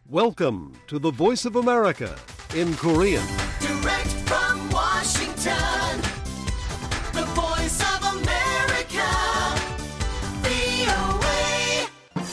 Welcome to the Voice of America in Korean. Direct from Washington, the Voice of America, VOA.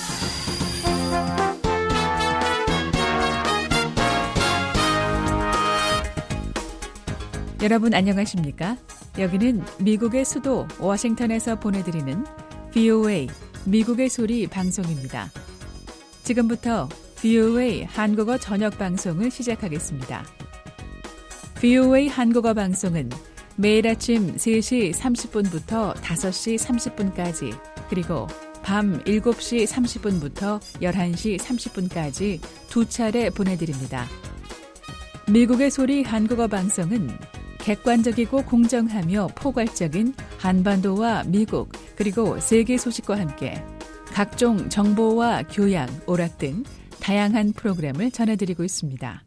여러분 안녕하십니까? 여기는 미국의 수도 워싱턴에서 보내드리는 VOA 미국의 소리 방송입니다. 지금부터 VOA 한국어 저녁 방송을 시작하겠습니다. VOA 한국어 방송은 매일 아침 3시 30분부터 5시 30분까지 그리고 밤 7시 30분부터 11시 30분까지 두 차례 보내드립니다. 미국의 소리 한국어 방송은 객관적이고 공정하며 포괄적인 한반도와 미국 그리고 세계 소식과 함께 각종 정보와 교양, 오락 등 다양한 프로그램을 전해드리고 있습니다.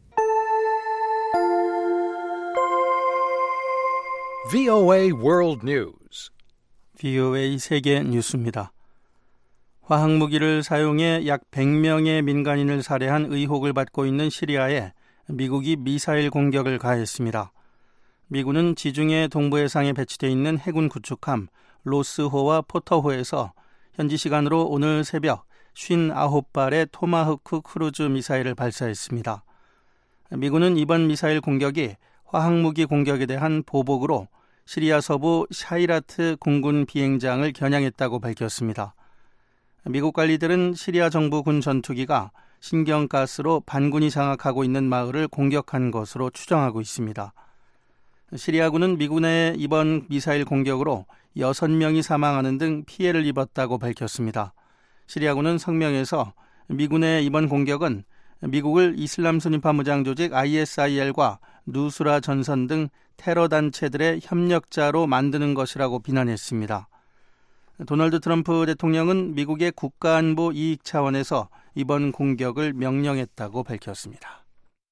VOA World News. VOA 세계 뉴스입니다. 화학무기를 사용해 약 100명의 민간인을 살해한 의혹을 받고 있는 시리아에 미국이 미사일 공격을 가했습니다. 미군은 지중해 동부해상에 배치되어 있는 해군 구축함 로스호와 포터호에서 현지 시간으로 오늘 새벽 59발의 토마호크 크루즈 미사일을 발사했습니다. 미군은 이번 미사일 공격이 화학무기 공격에 대한 보복으로 시리아 서부 샤이라트 공군 비행장을 겨냥했다고 밝혔습니다. 미국 관리들은 시리아 정부 군 전투기가 신경가스로 반군이 장악하고 있는 마을을 공격한 것으로 추정하고 있습니다. 시리아군은 미군의 이번 미사일 공격으로 6명이 사망하는 등 피해를 입었다고 밝혔습니다. 시리아군은 성명에서 미군의 이번 공격은 미국을 이슬람 순위파 무장 조직 ISIL과 누스라 전선 등 테러 단체들의 협력자로 만드는 것이라고 비난했습니다. 도널드 트럼프 대통령은 미국의 국가안보 이익 차원에서 이번 공격을 명령했다고 밝혔습니다.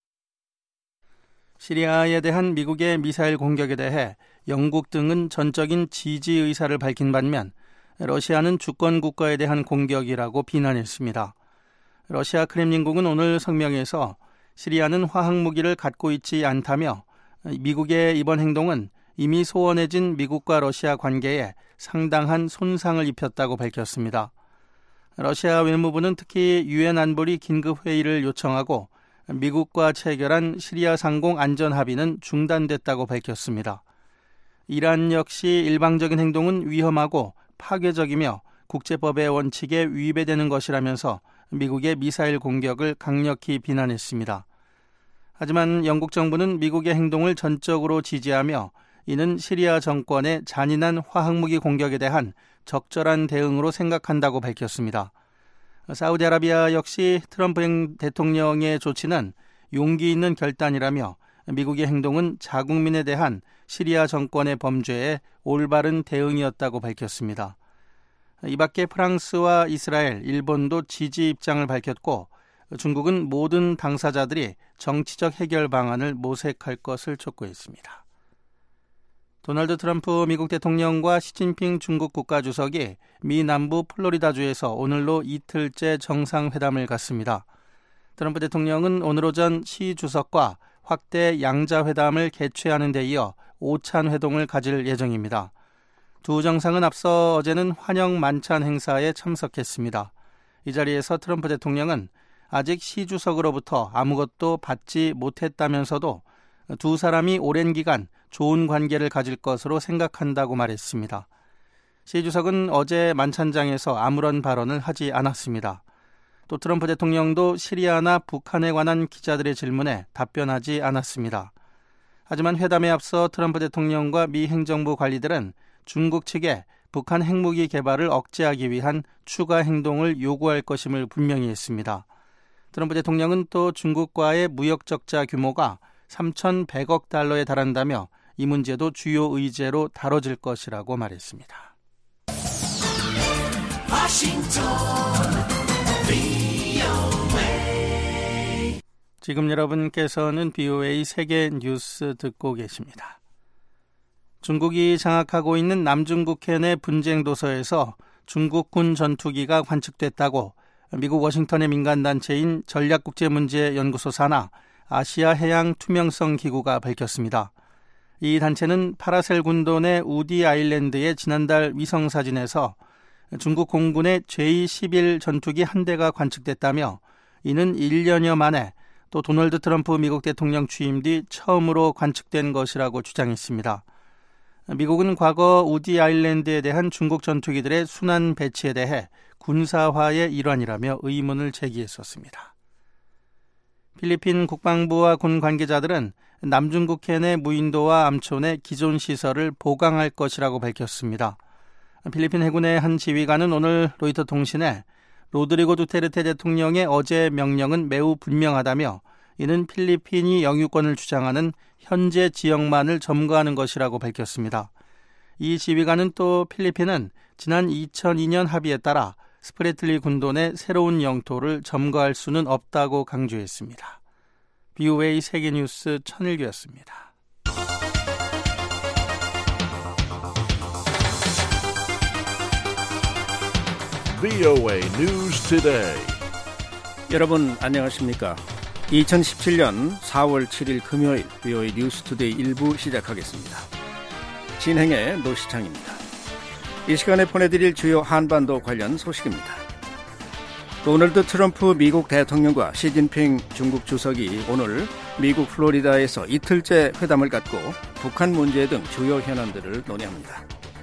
시리아에 대한 미국의 미사일 공격에 대해 영국 등은 전적인 지지 의사를 밝힌 반면 러시아는 주권 국가에 대한 공격이라고 비난했습니다. 러시아 크렘린궁은 오늘 성명에서 시리아는 화학무기를 갖고 있지 않다며 미국의 이번 행동은 이미 소원해진 미국과 러시아 관계에 상당한 손상을 입혔다고 밝혔습니다. 러시아 외무부는 특히 유엔 안보리 긴급회의를 요청하고 미국과 체결한 시리아 상공 안전 합의는 중단됐다고 밝혔습니다. 이란 역시 일방적인 행동은 위험하고 파괴적이며 국제법의 원칙에 위배되는 것이라면서 미국의 미사일 공격을 강력히 비난했습니다. 하지만 영국 정부는 미국의 행동을 전적으로 지지하며 이는 시리아 정권의 잔인한 화학무기 공격에 대한 적절한 대응으로 생각한다고 밝혔습니다. 사우디아라비아 역시 트럼프 대통령의 조치는 용기 있는 결단이라며 미국의 행동은 자국민에 대한 시리아 정권의 범죄에 올바른 대응이었다고 밝혔습니다. 이 밖에 프랑스와 이스라엘, 일본도 지지 입장을 밝혔고 중국은 모든 당사자들이 정치적 해결 방안을 모색할 것을 촉구했습니다. 도널드 트럼프 미국 대통령과 시진핑 중국 국가주석이 미 남부 플로리다주에서 오늘로 이틀째 정상회담을 갖습니다. 트럼프 대통령은 오늘 오전 시 주석과 확대 양자회담을 개최하는 데 이어 오찬 회동을 가질 예정입니다. 두 정상은 앞서 어제는 환영 만찬 행사에 참석했습니다. 이 자리에서 트럼프 대통령은 아직 시 주석으로부터 아무것도 받지 못했다면서도 두 사람이 오랜 기간 좋은 관계를 가질 것으로 생각한다고 말했습니다. 시 주석은 어제 만찬장에서 아무런 발언을 하지 않았습니다. 또 트럼프 대통령도 시리아나 북한에 관한 기자들의 질문에 답변하지 않았습니다. 하지만 회담에 앞서 트럼프 대통령과 미 행정부 관리들은 중국 측에 북한 핵무기 개발을 억제하기 위한 추가 행동을 요구할 것임을 분명히 했습니다. 트럼프 대통령은 또 중국과의 무역 적자 규모가 3,100억 달러에 달한다며 이 문제도 주요 의제로 다뤄질 것이라고 말했습니다. 지금 여러분께서는 VOA 세계 뉴스 듣고 계십니다. 중국이 장악하고 있는 남중국해 내 분쟁 도서에서 중국군 전투기가 관측됐다고 미국 워싱턴의 민간단체인 전략국제문제연구소 산하 아시아 해양 투명성 기구가 밝혔습니다. 이 단체는 파라셀 군도 내 우디 아일랜드의 지난달 위성사진에서 중국 공군의 J-11 전투기 한 대가 관측됐다며 이는 1년여 만에 또 도널드 트럼프 미국 대통령 취임 뒤 처음으로 관측된 것이라고 주장했습니다. 미국은 과거 우디 아일랜드에 대한 중국 전투기들의 순환 배치에 대해 군사화의 일환이라며 의문을 제기했었습니다. 필리핀 국방부와 군 관계자들은 남중국해 내 무인도와 암촌의 기존 시설을 보강할 것이라고 밝혔습니다. 필리핀 해군의 한 지휘관은 오늘 로이터 통신에 로드리고 두테르테 대통령의 어제 명령은 매우 분명하다며 이는 필리핀이 영유권을 주장하는 현재 지역만을 점거하는 것이라고 밝혔습니다. 이 지휘관은 또 필리핀은 지난 2002년 합의에 따라 스프레틀리 군도 내 새로운 영토를 점거할 수는 없다고 강조했습니다. BOA 세계뉴스 천일규였습니다. VOA News Today. 여러분 안녕하십니까? 2017년 4월 7일 금요일 VOA 뉴스 투데이 1부 시작하겠습니다. 진행의 노시창입니다. 이 시간에 보내드릴 주요 한반도 관련 소식입니다. 도널드 트럼프 미국 대통령과 시진핑 중국 주석이 오늘 미국 플로리다에서 이틀째 회담을 갖고 북한 문제 등 주요 현안들을 논의합니다.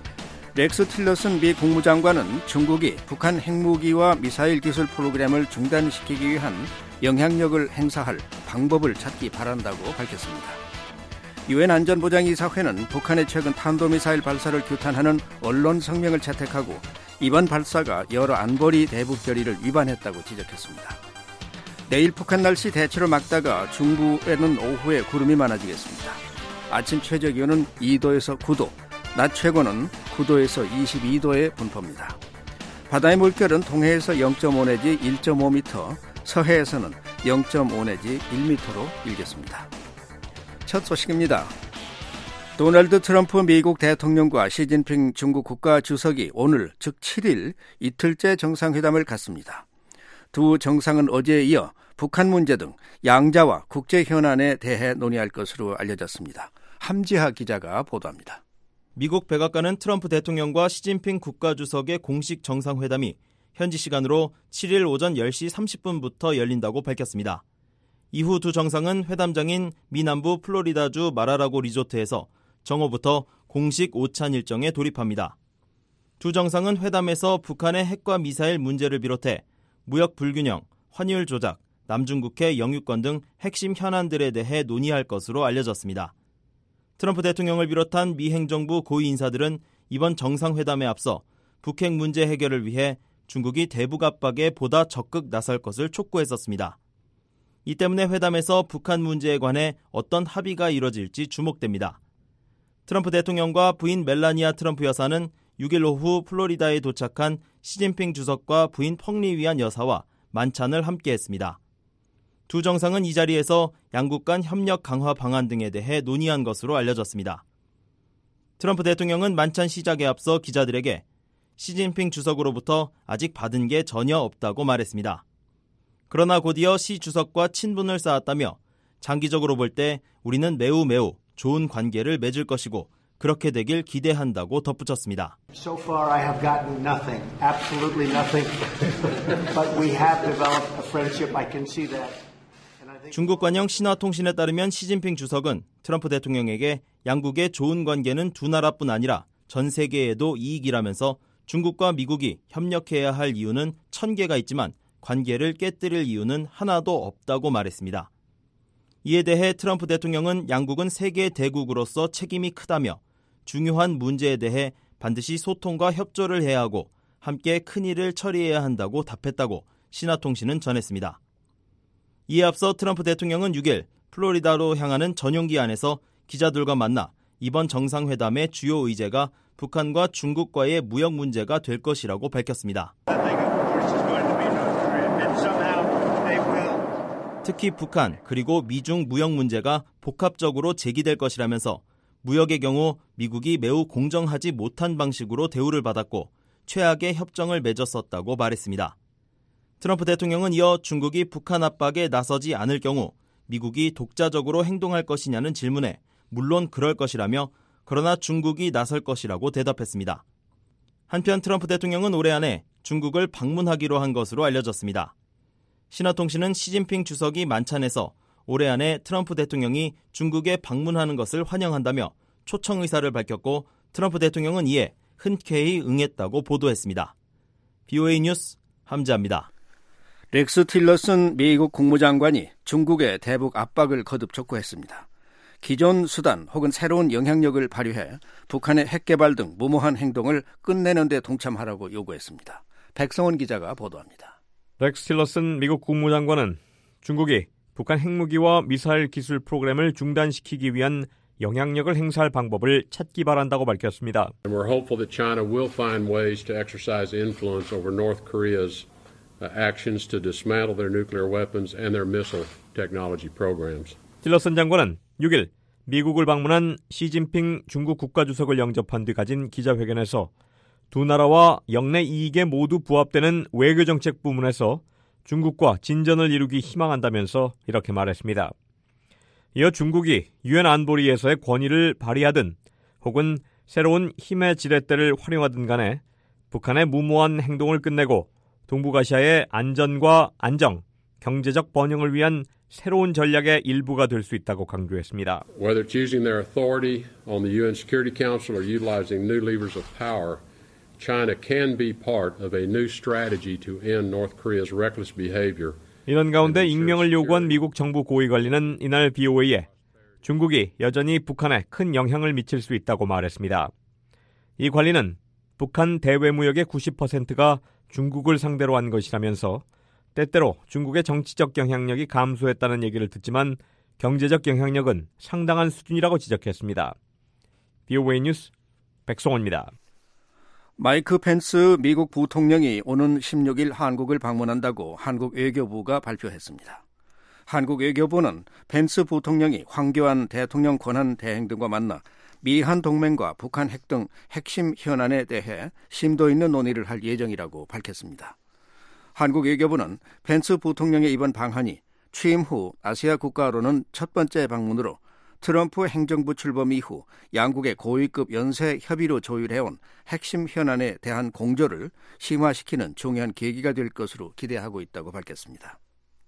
렉스 틸러슨 미 국무장관은 중국이 북한 핵무기와 미사일 기술 프로그램을 중단시키기 위한 영향력을 행사할 방법을 찾기 바란다고 밝혔습니다. 유엔 안전보장이사회는 북한의 최근 탄도미사일 발사를 규탄하는 언론 성명을 채택하고 이번 발사가 여러 안보리 대북 결의를 위반했다고 지적했습니다. 내일 북한 날씨 대체로 맑다가 중부에는 오후에 구름이 많아지겠습니다. 아침 최저기온은 2도에서 9도, 낮 최고는 9도에서 22도의 분포입니다. 바다의 물결은 동해에서 0.5 내지 1.5m, 서해에서는 0.5 내지 1m로 일겠습니다. 첫 소식입니다. 도널드 트럼프 미국 대통령과 시진핑 중국 국가주석이 오늘 즉 7일 이틀째 정상회담을 갖습니다. 두 정상은 어제에 이어 북한 문제 등 양자와 국제 현안에 대해 논의할 것으로 알려졌습니다. 함지하 기자가 보도합니다. 미국 백악관은 트럼프 대통령과 시진핑 국가주석의 공식 정상회담이 현지 시간으로 7일 오전 10시 30분부터 열린다고 밝혔습니다. 이후 두 정상은 회담장인 미 남부 플로리다주 마라라고 리조트에서 정오부터 공식 오찬 일정에 돌입합니다. 두 정상은 회담에서 북한의 핵과 미사일 문제를 비롯해 무역 불균형, 환율 조작, 남중국해 영유권 등 핵심 현안들에 대해 논의할 것으로 알려졌습니다. 트럼프 대통령을 비롯한 미 행정부 고위 인사들은 이번 정상회담에 앞서 북핵 문제 해결을 위해 중국이 대북 압박에 보다 적극 나설 것을 촉구했었습니다. 이 때문에 회담에서 북한 문제에 관해 어떤 합의가 이뤄질지 주목됩니다. 트럼프 대통령과 부인 멜라니아 트럼프 여사는 6일 오후 플로리다에 도착한 시진핑 주석과 부인 펑리위안 여사와 만찬을 함께했습니다. 두 정상은 이 자리에서 양국 간 협력 강화 방안 등에 대해 논의한 것으로 알려졌습니다. 트럼프 대통령은 만찬 시작에 앞서 기자들에게 시진핑 주석으로부터 아직 받은 게 전혀 없다고 말했습니다. 그러나 곧이어 시 주석과 친분을 쌓았다며 장기적으로 볼 때 우리는 매우 좋은 관계를 맺을 것이고 그렇게 되길 기대한다고 덧붙였습니다. So far I have gotten nothing, absolutely nothing. But we have developed a friendship. I can see that. 중국 관영 신화통신에 따르면 시진핑 주석은 트럼프 대통령에게 양국의 좋은 관계는 두 나라뿐 아니라 전 세계에도 이익이라면서 중국과 미국이 협력해야 할 이유는 1000개가 있지만 관계를 깨뜨릴 이유는 하나도 없다고 말했습니다. 이에 대해 트럼프 대통령은 양국은 세계 대국으로서 책임이 크다며 중요한 문제에 대해 반드시 소통과 협조를 해야 하고 함께 큰일을 처리해야 한다고 답했다고 신화통신은 전했습니다. 이에 앞서 트럼프 대통령은 6일 플로리다로 향하는 전용기 안에서 기자들과 만나 이번 정상회담의 주요 의제가 북한과 중국과의 무역 문제가 될 것이라고 밝혔습니다. 특히 북한 그리고 미중 무역 문제가 복합적으로 제기될 것이라면서 무역의 경우 미국이 매우 공정하지 못한 방식으로 대우를 받았고 최악의 협정을 맺었었다고 말했습니다. 트럼프 대통령은 이어 중국이 북한 압박에 나서지 않을 경우 미국이 독자적으로 행동할 것이냐는 질문에 물론 그럴 것이라며 그러나 중국이 나설 것이라고 대답했습니다. 한편 트럼프 대통령은 올해 안에 중국을 방문하기로 한 것으로 알려졌습니다. 신화통신은 시진핑 주석이 만찬에서 올해 안에 트럼프 대통령이 중국에 방문하는 것을 환영한다며 초청 의사를 밝혔고 트럼프 대통령은 이에 흔쾌히 응했다고 보도했습니다. BOA 뉴스 함지아입니다. 렉스 틸러슨 미국 국무장관이 중국의 대북 압박을 거듭 촉구했습니다. 기존 수단 혹은 새로운 영향력을 발휘해 북한의 핵개발 등 무모한 행동을 끝내는 데 동참하라고 요구했습니다. 백성원 기자가 보도합니다. 렉스 틸러슨 미국 국무장관은 중국이 북한 핵무기와 미사일 기술 프로그램을 중단시키기 위한 영향력을 행사할 방법을 찾기 바란다고 밝혔습니다. We're hopeful that China will find ways to exercise influence over North Korea's actions to dismantle their nuclear weapons and their missile technology programs. 틸러슨 장관은 6일 미국을 방문한 시진핑 중국 국가주석을 영접한 뒤 가진 기자회견에서 두 나라와 영내 이익에 모두 부합되는 외교정책 부문에서 중국과 진전을 이루기 희망한다면서 이렇게 말했습니다. 이어 중국이 유엔 안보리에서의 권위를 발휘하든 혹은 새로운 힘의 지렛대를 활용하든 간에 북한의 무모한 행동을 끝내고 동북아시아의 안전과 안정, 경제적 번영을 위한 새로운 전략의 일부가 될 수 있다고 강조했습니다. Whether it's using their authority on the UN Security Council or utilizing new levers of power, China can be part of a new strategy to end North Korea's reckless behavior. 이런 가운데 익명을 요구한 미국 정부 고위 관리는 이날 BOA에 중국이 여전히 북한에 큰 영향을 미칠 수 있다고 말했습니다. 이 관리는 북한 대외무역의 90%가 중국을 상대로 한 것이라면서 때때로 중국의 정치적 영향력이 감소했다는 얘기를 듣지만 경제적 영향력은 상당한 수준이라고 지적했습니다. BOA 뉴스 백송원입니다. 마이크 펜스 미국 부통령이 오는 16일 한국을 방문한다고 한국 외교부가 발표했습니다. 한국 외교부는 펜스 부통령이 황교안 대통령 권한 대행 등과 만나 미한 동맹과 북한 핵 등 핵심 현안에 대해 심도 있는 논의를 할 예정이라고 밝혔습니다. 한국 외교부는 펜스 부통령의 이번 방한이 취임 후 아시아 국가로는 첫 번째 방문으로 트럼프 행정부 출범 이후 양국의 고위급 연쇄 협의로 조율해온 핵심 현안에 대한 공조를 심화시키는 중요한 계기가 될 것으로 기대하고 있다고 밝혔습니다.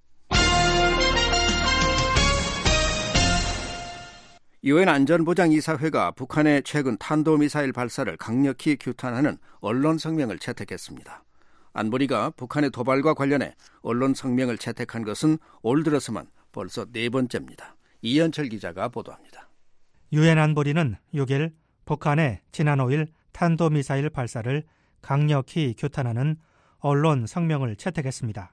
유엔 안전보장이사회가 북한의 최근 탄도미사일 발사를 강력히 규탄하는 언론 성명을 채택했습니다. 안보리가 북한의 도발과 관련해 언론 성명을 채택한 것은 올 들어서만 벌써 4번째입니다. 이현철 기자가 보도합니다. 유엔 안보리는 6일 북한의 지난 5일 탄도미사일 발사를 강력히 규탄하는 언론 성명을 채택했습니다.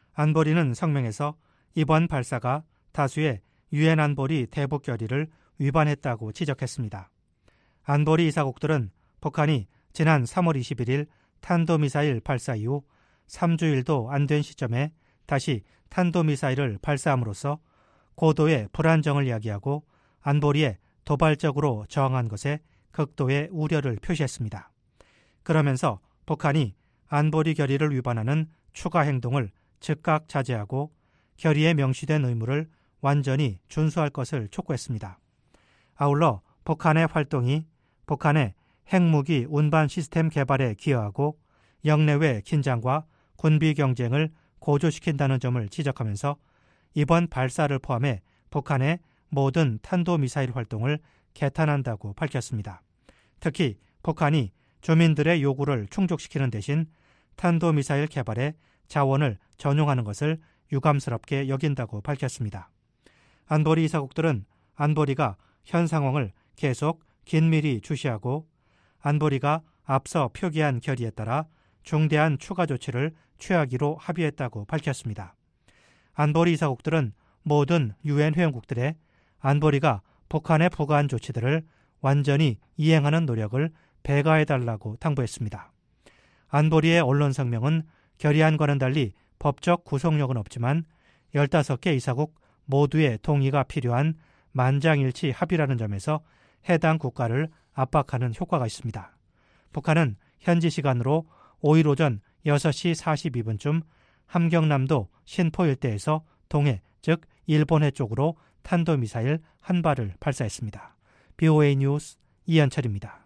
안보리는 성명에서 이번 발사가 다수의 유엔 안보리 대북 결의를 위반했다고 지적했습니다. 안보리 이사국들은 북한이 지난 3월 21일 탄도미사일 발사 이후 3주일도 안 된 시점에 다시 탄도미사일을 발사함으로써 고도의 불안정을 야기하고 안보리에 도발적으로 저항한 것에 극도의 우려를 표시했습니다. 그러면서 북한이 안보리 결의를 위반하는 추가 행동을 즉각 자제하고 결의에 명시된 의무를 완전히 준수할 것을 촉구했습니다. 아울러 북한의 활동이 북한의 핵무기 운반 시스템 개발에 기여하고 영내외 긴장과 군비 경쟁을 고조시킨다는 점을 지적하면서 이번 발사를 포함해 북한의 모든 탄도미사일 활동을 개탄한다고 밝혔습니다. 특히 북한이 주민들의 요구를 충족시키는 대신 탄도미사일 개발에 자원을 전용하는 것을 유감스럽게 여긴다고 밝혔습니다. 안보리 이사국들은 안보리가 현 상황을 계속 긴밀히 주시하고 안보리가 앞서 표기한 결의에 따라 중대한 추가 조치를 취하기로 합의했다고 밝혔습니다. 안보리 이사국들은 모든 유엔 회원국들의 안보리가 북한에 부과한 조치들을 완전히 이행하는 노력을 배가해달라고 당부했습니다. 안보리의 언론 성명은 결의안과는 달리 법적 구속력은 없지만 15개 이사국 모두의 동의가 필요한 만장일치 합의라는 점에서 해당 국가를 압박하는 효과가 있습니다. 북한은 현지 시간으로 5일 오전 6시 42분쯤 함경남도 신포 일대에서 동해, 즉 일본해 쪽으로 탄도미사일 한 발을 발사했습니다. BOA 뉴스 이현철입니다.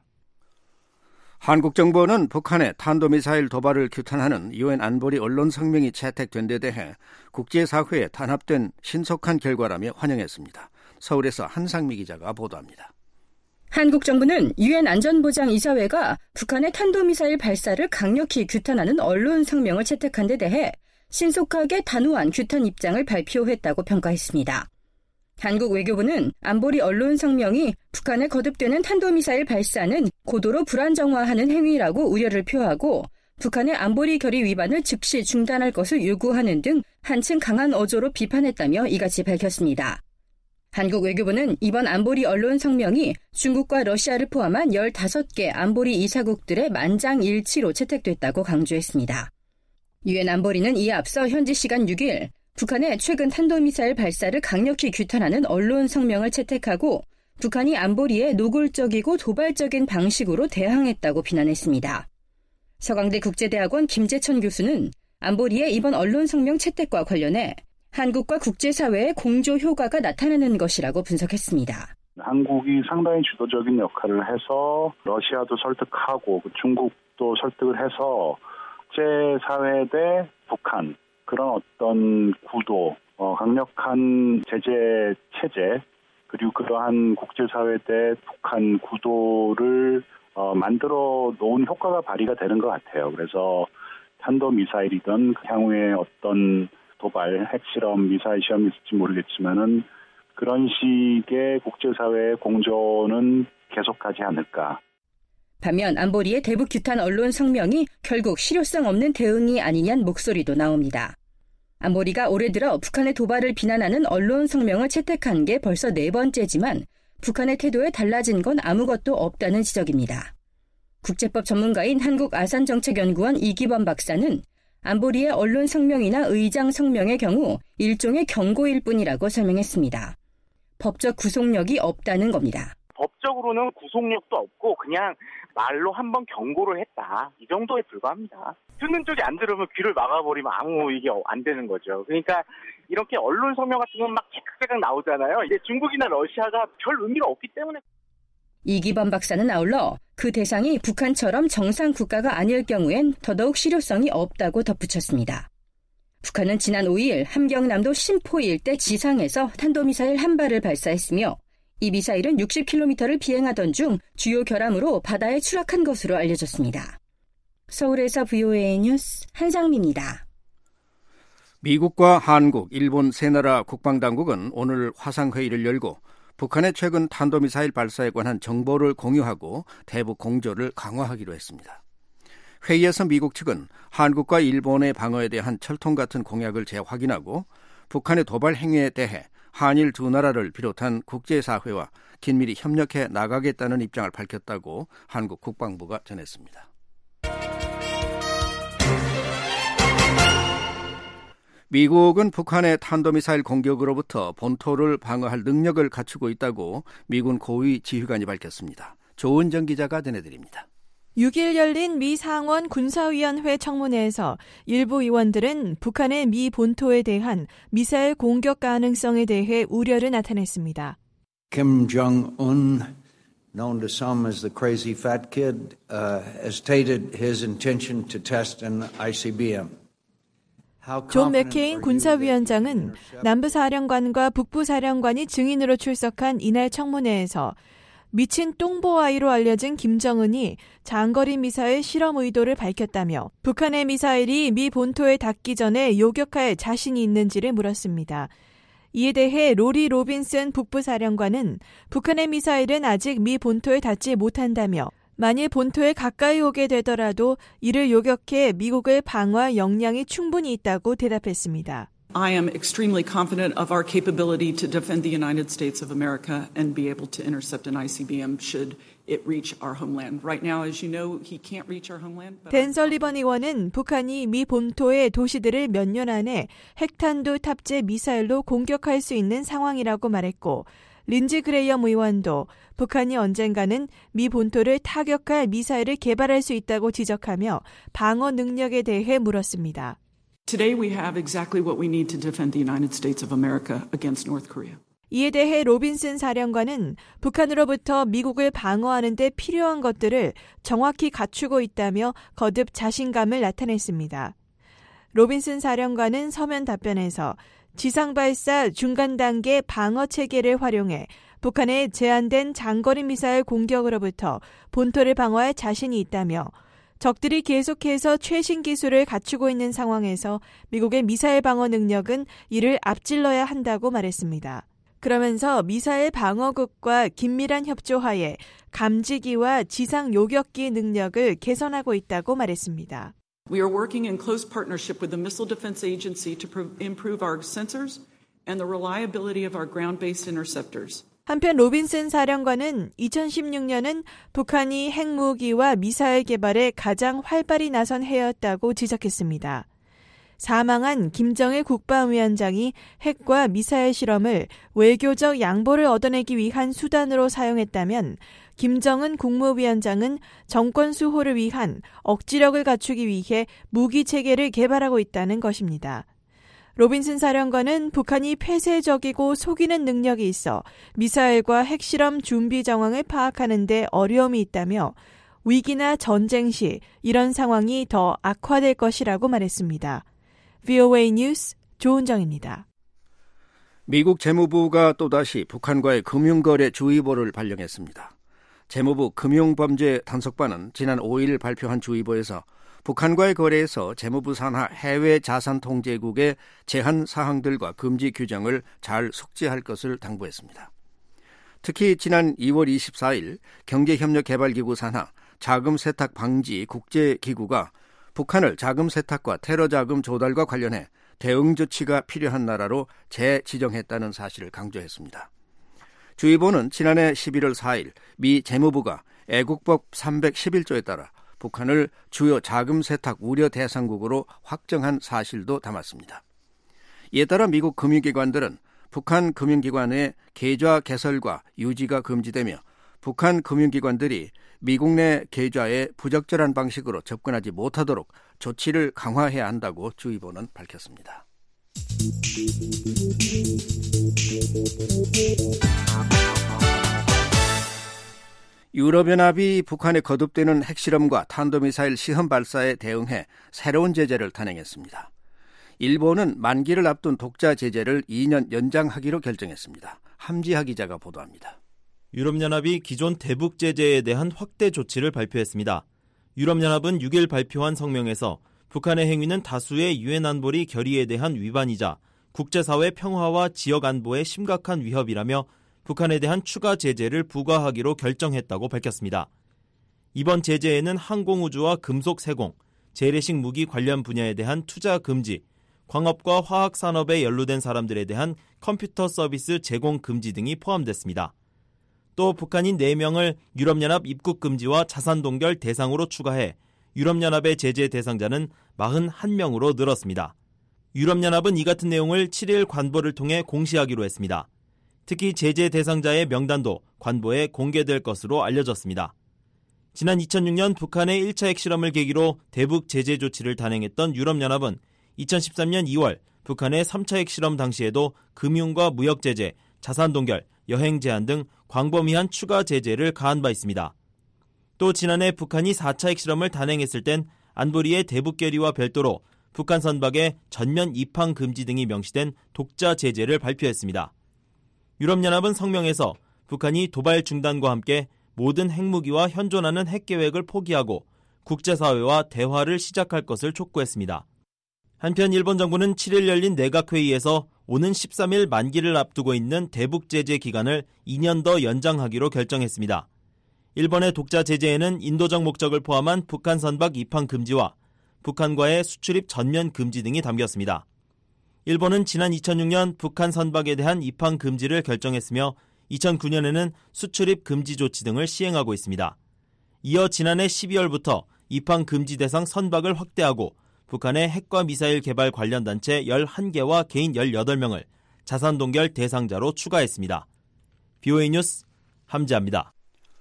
한국 정부는 북한의 탄도미사일 도발을 규탄하는 유엔 안보리 언론 성명이 채택된 데 대해 국제사회에 탄압된 신속한 결과라며 환영했습니다. 서울에서 한상미 기자가 보도합니다. 한국 정부는 유엔 안전보장이사회가 북한의 탄도미사일 발사를 강력히 규탄하는 언론 성명을 채택한 데 대해 신속하게 단호한 규탄 입장을 발표했다고 평가했습니다. 한국 외교부는 안보리 언론 성명이 북한의 거듭되는 탄도미사일 발사는 고도로 불안정화하는 행위라고 우려를 표하고 북한의 안보리 결의 위반을 즉시 중단할 것을 요구하는 등 한층 강한 어조로 비판했다며 이같이 밝혔습니다. 한국 외교부는 이번 안보리 언론 성명이 중국과 러시아를 포함한 15개 안보리 이사국들의 만장일치로 채택됐다고 강조했습니다. 유엔 안보리는 이에 앞서 현지 시간 6일 북한의 최근 탄도미사일 발사를 강력히 규탄하는 언론 성명을 채택하고 북한이 안보리에 노골적이고 도발적인 방식으로 대항했다고 비난했습니다. 서강대 국제대학원 김재천 교수는 안보리의 이번 언론 성명 채택과 관련해 한국과 국제사회의 공조 효과가 나타나는 것이라고 분석했습니다. 한국이 상당히 주도적인 역할을 해서 러시아도 설득하고 중국도 설득을 해서 국제사회 대 북한 그런 어떤 구도, 강력한 제재 체제 그리고 그러한 국제사회 대 북한 구도를 만들어 놓은 효과가 발휘가 되는 것 같아요. 그래서 탄도미사일이든 향후에 어떤 도발, 핵실험, 미사일 시험이 있을지 모르겠지만은 그런 식의 국제사회의 공조는 계속하지 않을까. 반면 안보리의 대북 규탄 언론 성명이 결국 실효성 없는 대응이 아니냐는 목소리도 나옵니다. 안보리가 올해 들어 북한의 도발을 비난하는 언론 성명을 채택한 게 벌써 4번째지만 북한의 태도에 달라진 건 아무것도 없다는 지적입니다. 국제법 전문가인 한국아산정책연구원 이기범 박사는 안보리의 언론 성명이나 의장 성명의 경우 일종의 경고일 뿐이라고 설명했습니다. 법적 구속력이 없다는 겁니다. 법적으로는 구속력도 없고 그냥 말로 한번 경고를 했다. 이 정도에 불과합니다. 듣는 쪽이 안 들으면 귀를 막아버리면 아무 이게 안 되는 거죠. 그러니까 이렇게 언론 성명 같은 건 막 째깍째깍 나오잖아요. 이제 중국이나 러시아가 별 의미가 없기 때문에. 이기범 박사는 아울러 그 대상이 북한처럼 정상 국가가 아닐 경우엔 더더욱 실효성이 없다고 덧붙였습니다. 북한은 지난 5일 함경남도 신포 일대 지상에서 탄도미사일 한 발을 발사했으며 이 미사일은 60km를 비행하던 중 주요 결함으로 바다에 추락한 것으로 알려졌습니다. 서울에서 VOA 뉴스 한상미입니다. 미국과 한국, 일본 세 나라 국방당국은 오늘 화상회의를 열고 북한의 최근 탄도미사일 발사에 관한 정보를 공유하고 대북 공조를 강화하기로 했습니다. 회의에서 미국 측은 한국과 일본의 방어에 대한 철통 같은 공약을 재확인하고 북한의 도발 행위에 대해 한일 두 나라를 비롯한 국제사회와 긴밀히 협력해 나가겠다는 입장을 밝혔다고 한국 국방부가 전했습니다. 미국은 북한의 탄도미사일 공격으로부터 본토를 방어할 능력을 갖추고 있다고 미군 고위 지휘관이 밝혔습니다. 조은정 기자가 전해드립니다. 6일 열린 미 상원 군사위원회 청문회에서 일부 의원들은 북한의 미 본토에 대한 미사일 공격 가능성에 대해 우려를 나타냈습니다. Kim Jong-un, known to some as the crazy fat kid, has stated his intention to test an ICBM. 존 맥케인 군사위원장은 남부사령관과 북부사령관이 증인으로 출석한 이날 청문회에서 미친 똥보아이로 알려진 김정은이 장거리 미사일 실험 의도를 밝혔다며 북한의 미사일이 미 본토에 닿기 전에 요격할 자신이 있는지를 물었습니다. 이에 대해 로리 로빈슨 북부사령관은 북한의 미사일은 아직 미 본토에 닿지 못한다며 만일 본토에 가까이 오게 되더라도 이를 요격해 미국을 방어할 역량이 충분히 있다고 대답했습니다. I am extremely confident of our capability to defend the United States of America and be able to intercept an ICBM should it reach our homeland. Right now, as you know, he can't reach our homeland. 댄 설리번 의원은 북한이 미 본토의 도시들을 몇 년 안에 핵탄두 탑재 미사일로 공격할 수 있는 상황이라고 말했고 린지 그레이엄 의원도 북한이 언젠가는 미 본토를 타격할 미사일을 개발할 수 있다고 지적하며 방어 능력에 대해 물었습니다. Today we have exactly what we need to defend the United States of America against North Korea. 이에 대해 로빈슨 사령관은 북한으로부터 미국을 방어하는 데 필요한 것들을 정확히 갖추고 있다며 거듭 자신감을 나타냈습니다. 로빈슨 사령관은 서면 답변에서 지상발사 중간 단계 방어 체계를 활용해 북한의 제한된 장거리 미사일 공격으로부터 본토를 방어할 자신이 있다며 적들이 계속해서 최신 기술을 갖추고 있는 상황에서 미국의 미사일 방어 능력은 이를 앞질러야 한다고 말했습니다. 그러면서 미사일 방어국과 긴밀한 협조하에 감지기와 지상 요격기 능력을 개선하고 있다고 말했습니다. We are working in close partnership with the Missile Defense Agency to improve our sensors and the reliability of our ground-based interceptors. 한편 로빈슨 사령관은 2016년은 북한이 핵무기와 미사일 개발에 가장 활발히 나선 해였다고 지적했습니다. 사망한 김정일 국방위원장이 핵과 미사일 실험을 외교적 양보를 얻어내기 위한 수단으로 사용했다면 김정은 국무위원장은 정권 수호를 위한 억지력을 갖추기 위해 무기 체계를 개발하고 있다는 것입니다. 로빈슨 사령관은 북한이 폐쇄적이고 속이는 능력이 있어 미사일과 핵실험 준비 정황을 파악하는 데 어려움이 있다며 위기나 전쟁 시 이런 상황이 더 악화될 것이라고 말했습니다. VOA 뉴스 조은정입니다. 미국 재무부가 또다시 북한과의 금융거래 주의보를 발령했습니다. 재무부 금융범죄 단속반은 지난 5일 발표한 주의보에서 북한과의 거래에서 재무부 산하 해외 자산 통제국의 제한 사항들과 금지 규정을 잘 숙지할 것을 당부했습니다. 특히 지난 2월 24일 경제협력개발기구 산하 자금 세탁 방지 국제기구가 북한을 자금 세탁과 테러 자금 조달과 관련해 대응 조치가 필요한 나라로 재지정했다는 사실을 강조했습니다. 주의보는 지난해 11월 4일 미 재무부가 애국법 311조에 따라 북한을 주요 자금 세탁 우려 대상국으로 확정한 사실도 담았습니다. 이에 따라 미국 금융기관들은 북한 금융기관의 계좌 개설과 유지가 금지되며 북한 금융기관들이 미국 내 계좌에 부적절한 방식으로 접근하지 못하도록 조치를 강화해야 한다고 주의보는 밝혔습니다. 유럽연합이 북한에 거듭되는 핵실험과 탄도미사일 시험 발사에 대응해 새로운 제재를 단행했습니다. 일본은 만기를 앞둔 독자 제재를 2년 연장하기로 결정했습니다. 함지하 기자가 보도합니다. 유럽연합이 기존 대북 제재에 대한 확대 조치를 발표했습니다. 유럽연합은 6일 발표한 성명에서 북한의 행위는 다수의 유엔 안보리 결의에 대한 위반이자 국제사회 평화와 지역 안보에 심각한 위협이라며 북한에 대한 추가 제재를 부과하기로 결정했다고 밝혔습니다. 이번 제재에는 항공우주와 금속 세공, 재래식 무기 관련 분야에 대한 투자 금지, 광업과 화학산업에 연루된 사람들에 대한 컴퓨터 서비스 제공 금지 등이 포함됐습니다. 또 북한인 4명을 유럽연합 입국 금지와 자산 동결 대상으로 추가해 유럽연합의 제재 대상자는 41명으로 늘었습니다. 유럽연합은 이 같은 내용을 7일 관보를 통해 공시하기로 했습니다. 특히 제재 대상자의 명단도 관보에 공개될 것으로 알려졌습니다. 지난 2006년 북한의 1차 핵실험을 계기로 대북 제재 조치를 단행했던 유럽연합은 2013년 2월 북한의 3차 핵실험 당시에도 금융과 무역 제재, 자산 동결, 여행 제한 등 광범위한 추가 제재를 가한 바 있습니다. 또 지난해 북한이 4차 핵실험을 단행했을 땐 안보리의 대북 결의와 별도로 북한 선박의 전면 입항 금지 등이 명시된 독자 제재를 발표했습니다. 유럽연합은 성명에서 북한이 도발 중단과 함께 모든 핵무기와 현존하는 핵계획을 포기하고 국제사회와 대화를 시작할 것을 촉구했습니다. 한편 일본 정부는 7일 열린 내각회의에서 오는 13일 만기를 앞두고 있는 대북 제재 기간을 2년 더 연장하기로 결정했습니다. 일본의 독자 제재에는 인도적 목적을 포함한 북한 선박 입항 금지와 북한과의 수출입 전면 금지 등이 담겼습니다. 일본은 지난 2006년 북한 선박에 대한 입항 금지를 결정했으며 2009년에는 수출입 금지 조치 등을 시행하고 있습니다. 이어 지난해 12월부터 입항 금지 대상 선박을 확대하고 북한의 핵과 미사일 개발 관련 단체 11개와 개인 18명을 자산 동결 대상자로 추가했습니다. VOA 뉴스 함지아입니다.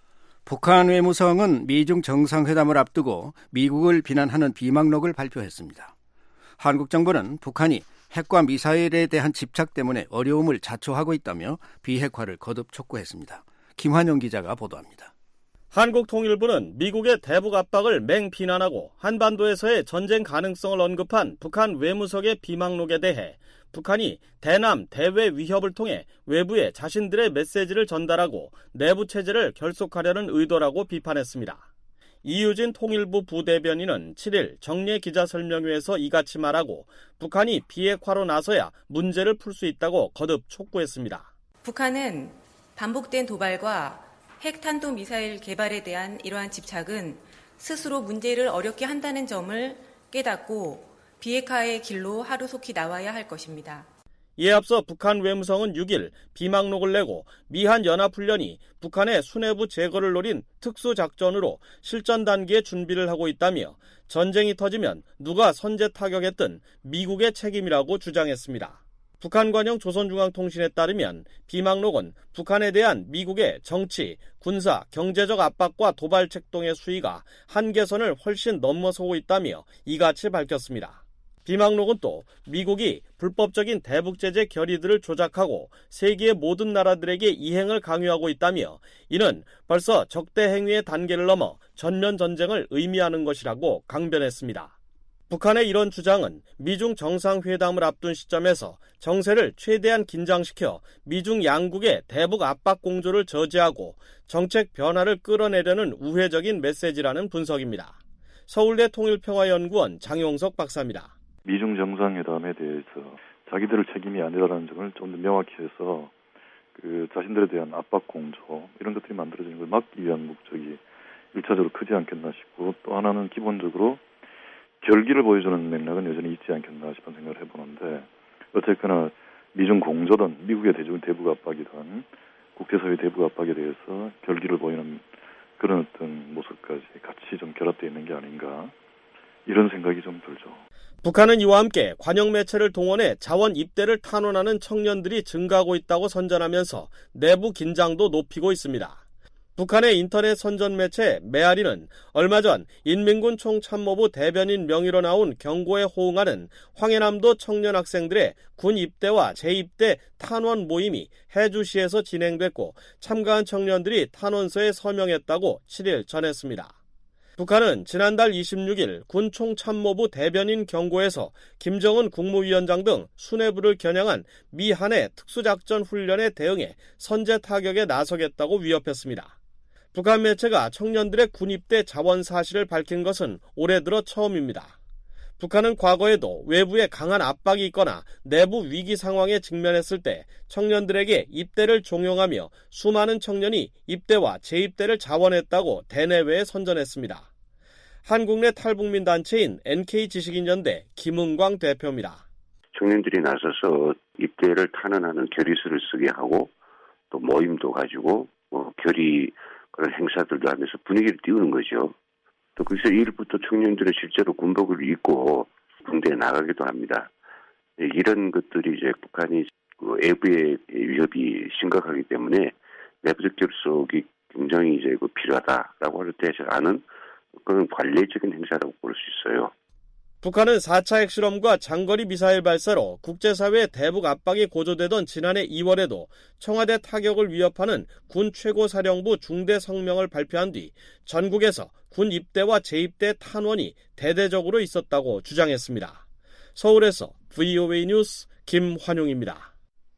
북한 외무성은 미중 정상회담을 앞두고 미국을 비난하는 비망록을 발표했습니다. 한국 정부는 북한이 핵과 미사일에 대한 집착 때문에 어려움을 자초하고 있다며 비핵화를 거듭 촉구했습니다. 김환영 기자가 보도합니다. 한국통일부는 미국의 대북 압박을 맹비난하고 한반도에서의 전쟁 가능성을 언급한 북한 외무성의 비망록에 대해 북한이 대남, 대외 위협을 통해 외부에 자신들의 메시지를 전달하고 내부 체제를 결속하려는 의도라고 비판했습니다. 이유진 통일부 부대변인은 7일 정례 기자설명회에서 이같이 말하고 북한이 비핵화로 나서야 문제를 풀 수 있다고 거듭 촉구했습니다. 북한은 반복된 도발과 핵탄도미사일 개발에 대한 이러한 집착은 스스로 문제를 어렵게 한다는 점을 깨닫고 비핵화의 길로 하루속히 나와야 할 것입니다. 이에 앞서 북한 외무성은 6일 비망록을 내고 미한 연합훈련이 북한의 수뇌부 제거를 노린 특수작전으로 실전 단계의 준비를 하고 있다며 전쟁이 터지면 누가 선제 타격했든 미국의 책임이라고 주장했습니다. 북한 관영 조선중앙통신에 따르면 비망록은 북한에 대한 미국의 정치, 군사, 경제적 압박과 도발 책동의 수위가 한계선을 훨씬 넘어서고 있다며 이같이 밝혔습니다. 비망록은 또 미국이 불법적인 대북제재 결의들을 조작하고 세계의 모든 나라들에게 이행을 강요하고 있다며 이는 벌써 적대 행위의 단계를 넘어 전면 전쟁을 의미하는 것이라고 강변했습니다. 북한의 이런 주장은 미중 정상회담을 앞둔 시점에서 정세를 최대한 긴장시켜 미중 양국의 대북 압박 공조를 저지하고 정책 변화를 끌어내려는 우회적인 메시지라는 분석입니다. 서울대 통일평화연구원 장용석 박사입니다. 미중 정상회담에 대해서 자기들의 책임이 아니라는 점을 좀 더 명확히 해서 자신들에 대한 압박 공조 이런 것들이 만들어지는 걸 막기 위한 목적이 1차적으로 크지 않겠나 싶고 또 하나는 기본적으로 결기를 보여주는 맥락은 여전히 있지 않겠나 싶은 생각을 해보는데 어쨌거나 미중 공조든 미국의 대북 압박이든 국제사회 대북 압박에 대해서 결기를 보이는 그런 어떤 모습까지 같이 좀 결합되어 있는 게 아닌가 이런 생각이 좀 들죠. 북한은 이와 함께 관영 매체를 동원해 자원 입대를 탄원하는 청년들이 증가하고 있다고 선전하면서 내부 긴장도 높이고 있습니다. 북한의 인터넷 선전 매체 메아리는 얼마 전 인민군 총참모부 대변인 명의로 나온 경고에 호응하는 황해남도 청년 학생들의 군 입대와 재입대 탄원 모임이 해주시에서 진행됐고 참가한 청년들이 탄원서에 서명했다고 7일 전했습니다. 북한은 지난달 26일 군 총참모부 대변인 경고에서 김정은 국무위원장 등 수뇌부를 겨냥한 미한의 특수작전 훈련에 대응해 선제 타격에 나서겠다고 위협했습니다. 북한 매체가 청년들의 군입대 자원 사실을 밝힌 것은 올해 들어 처음입니다. 북한은 과거에도 외부에 강한 압박이 있거나 내부 위기 상황에 직면했을 때 청년들에게 입대를 종용하며 수많은 청년이 입대와 재입대를 자원했다고 대내외에 선전했습니다. 한국 내 탈북민 단체인 NK지식인연대 김은광 대표입니다. 청년들이 나서서 입대를 탄원하는 결의서를 쓰게 하고 또 모임도 가지고 결의 그런 행사들도 하면서 분위기를 띄우는 거죠. 또 거기서 1일부터 청년들은 실제로 군복을 입고 군대에 나가기도 합니다. 이런 것들이 이제 북한이 외부의 위협이 심각하기 때문에 내부적 결속이 굉장히 이제 필요하다라고 할 때 아는 그런 관례적인 행사라고 볼 수 있어요. 북한은 4차 핵실험과 장거리 미사일 발사로 국제사회의 대북 압박이 고조되던 지난해 2월에도 청와대 타격을 위협하는 군 최고사령부 중대 성명을 발표한 뒤 전국에서 군 입대와 재입대 탄원이 대대적으로 있었다고 주장했습니다. 서울에서 VOA 뉴스 김환용입니다.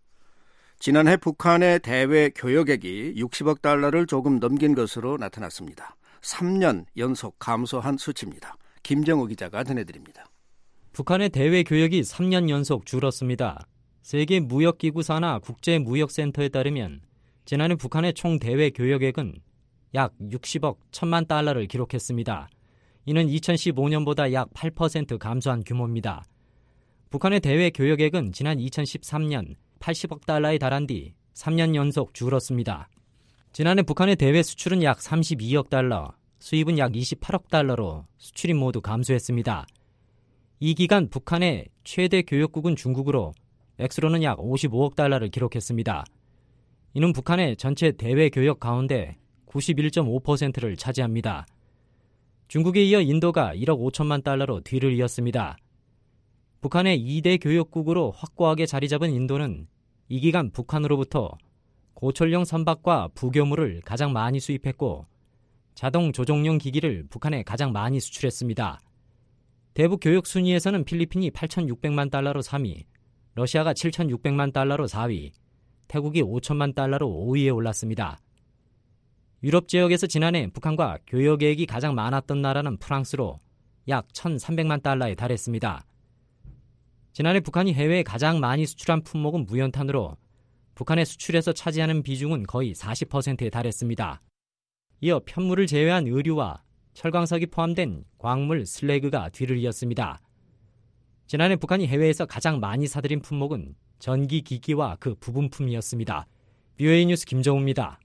지난해 북한의 대외 교역액이 60억 달러를 조금 넘긴 것으로 나타났습니다. 3년 연속 감소한 수치입니다. 김정우 기자가 전해드립니다. 북한의 대외 교역이 3년 연속 줄었습니다. 세계무역기구 산하 국제무역센터에 따르면 지난해 북한의 총 대외 교역액은 약 60억 1천만 달러를 기록했습니다. 이는 2015년보다 약 8% 감소한 규모입니다. 북한의 대외 교역액은 지난 2013년 80억 달러에 달한 뒤 3년 연속 줄었습니다. 지난해 북한의 대외 수출은 약 32억 달러, 수입은 약 28억 달러로 수출이 모두 감소했습니다. 이 기간 북한의 최대 교역국은 중국으로 액수로는 약 55억 달러를 기록했습니다. 이는 북한의 전체 대외 교역 가운데 91.5%를 차지합니다. 중국에 이어 인도가 1억 5천만 달러로 뒤를 이었습니다. 북한의 2대 교역국으로 확고하게 자리 잡은 인도는 이 기간 북한으로부터 고철용 선박과 부교물을 가장 많이 수입했고 자동 조종용 기기를 북한에 가장 많이 수출했습니다. 대북 교역 순위에서는 필리핀이 8,600만 달러로 3위, 러시아가 7,600만 달러로 4위, 태국이 5천만 달러로 5위에 올랐습니다. 유럽 지역에서 지난해 북한과 교역액이 가장 많았던 나라는 프랑스로 약 1,300만 달러에 달했습니다. 지난해 북한이 해외에 가장 많이 수출한 품목은 무연탄으로 북한의 수출에서 차지하는 비중은 거의 40%에 달했습니다. 이어 편물을 제외한 의류와 철광석이 포함된 광물 슬래그가 뒤를 이었습니다. 지난해 북한이 해외에서 가장 많이 사들인 품목은 전기 기기와 그 부분품이었습니다. VOA 뉴스 김정우입니다.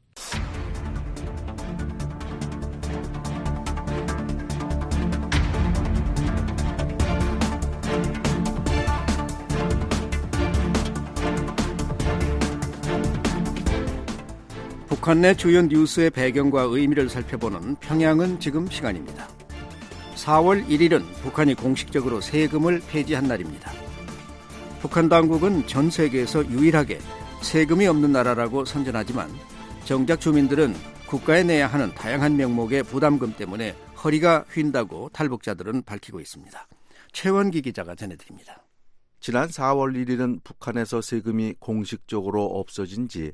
북한 내 주요 뉴스의 배경과 의미를 살펴보는 평양은 지금 시간입니다. 4월 1일은 북한이 공식적으로 세금을 폐지한 날입니다. 북한 당국은 전 세계에서 유일하게 세금이 없는 나라라고 선전하지만 정작 주민들은 국가에 내야 하는 다양한 명목의 부담금 때문에 허리가 휜다고 탈북자들은 밝히고 있습니다. 최원기 기자가 전해드립니다. 지난 4월 1일은 북한에서 세금이 공식적으로 없어진 지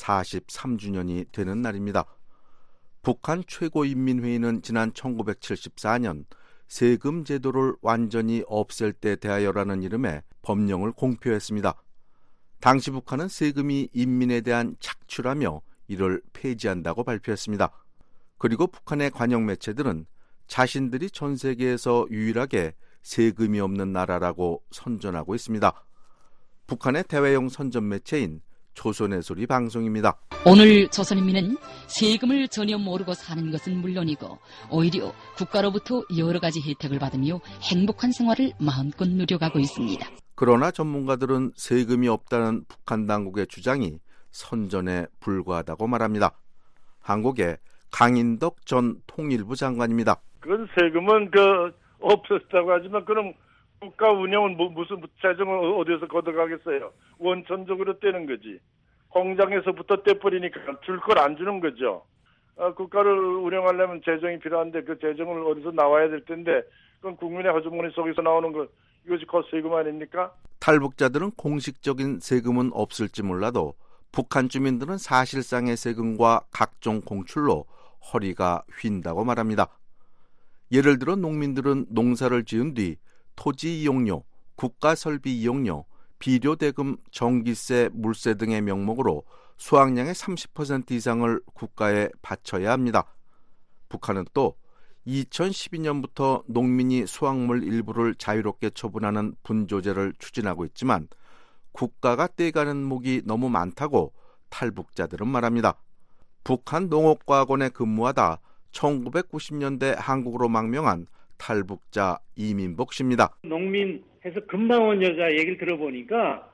43주년이 되는 날입니다. 북한 최고인민회의는 지난 1974년 세금 제도를 완전히 없앨 때 대하여라는 이름의 법령을 공표했습니다. 당시 북한은 세금이 인민에 대한 착취라며 이를 폐지한다고 발표했습니다. 그리고 북한의 관영 매체들은 자신들이 전 세계에서 유일하게 세금이 없는 나라라고 선전하고 있습니다. 북한의 대외용 선전 매체인 조선의 소리 방송입니다. 오늘 조선인민은 세금을 전혀 모르고 사는 것은 물론이고 오히려 국가로부터 여러 가지 혜택을 받으며 행복한 생활을 마음껏 누려가고 있습니다. 그러나 전문가들은 세금이 없다는 북한 당국의 주장이 선전에 불과하다고 말합니다. 한국의 강인덕 전 통일부 장관입니다. 그건 세금은 없었다고 하지만 그럼 국가 운영은 무슨 재정을 어디서 걷어가겠어요? 원천적으로 떼는 거지. 공장에서부터 떼버리니까 줄 걸 안 주는 거죠. 국가를 운영하려면 재정이 필요한데 그 재정을 어디서 나와야 될 텐데 그건 국민의 허주머니 속에서 나오는 거 이것이 곧 세금 아닙니까? 탈북자들은 공식적인 세금은 없을지 몰라도 북한 주민들은 사실상의 세금과 각종 공출로 허리가 휜다고 말합니다. 예를 들어 농민들은 농사를 지은 뒤 토지 이용료, 국가설비 이용료, 비료대금, 전기세, 물세 등의 명목으로 수확량의 30% 이상을 국가에 바쳐야 합니다. 북한은 또 2012년부터 농민이 수확물 일부를 자유롭게 처분하는 분조제를 추진하고 있지만 국가가 떼가는 목이 너무 많다고 탈북자들은 말합니다. 북한 농업과학원에 근무하다 1990년대 한국으로 망명한 탈북자 이민복 씨입니다. 농민해서 금방 온 여자 얘기를 들어보니까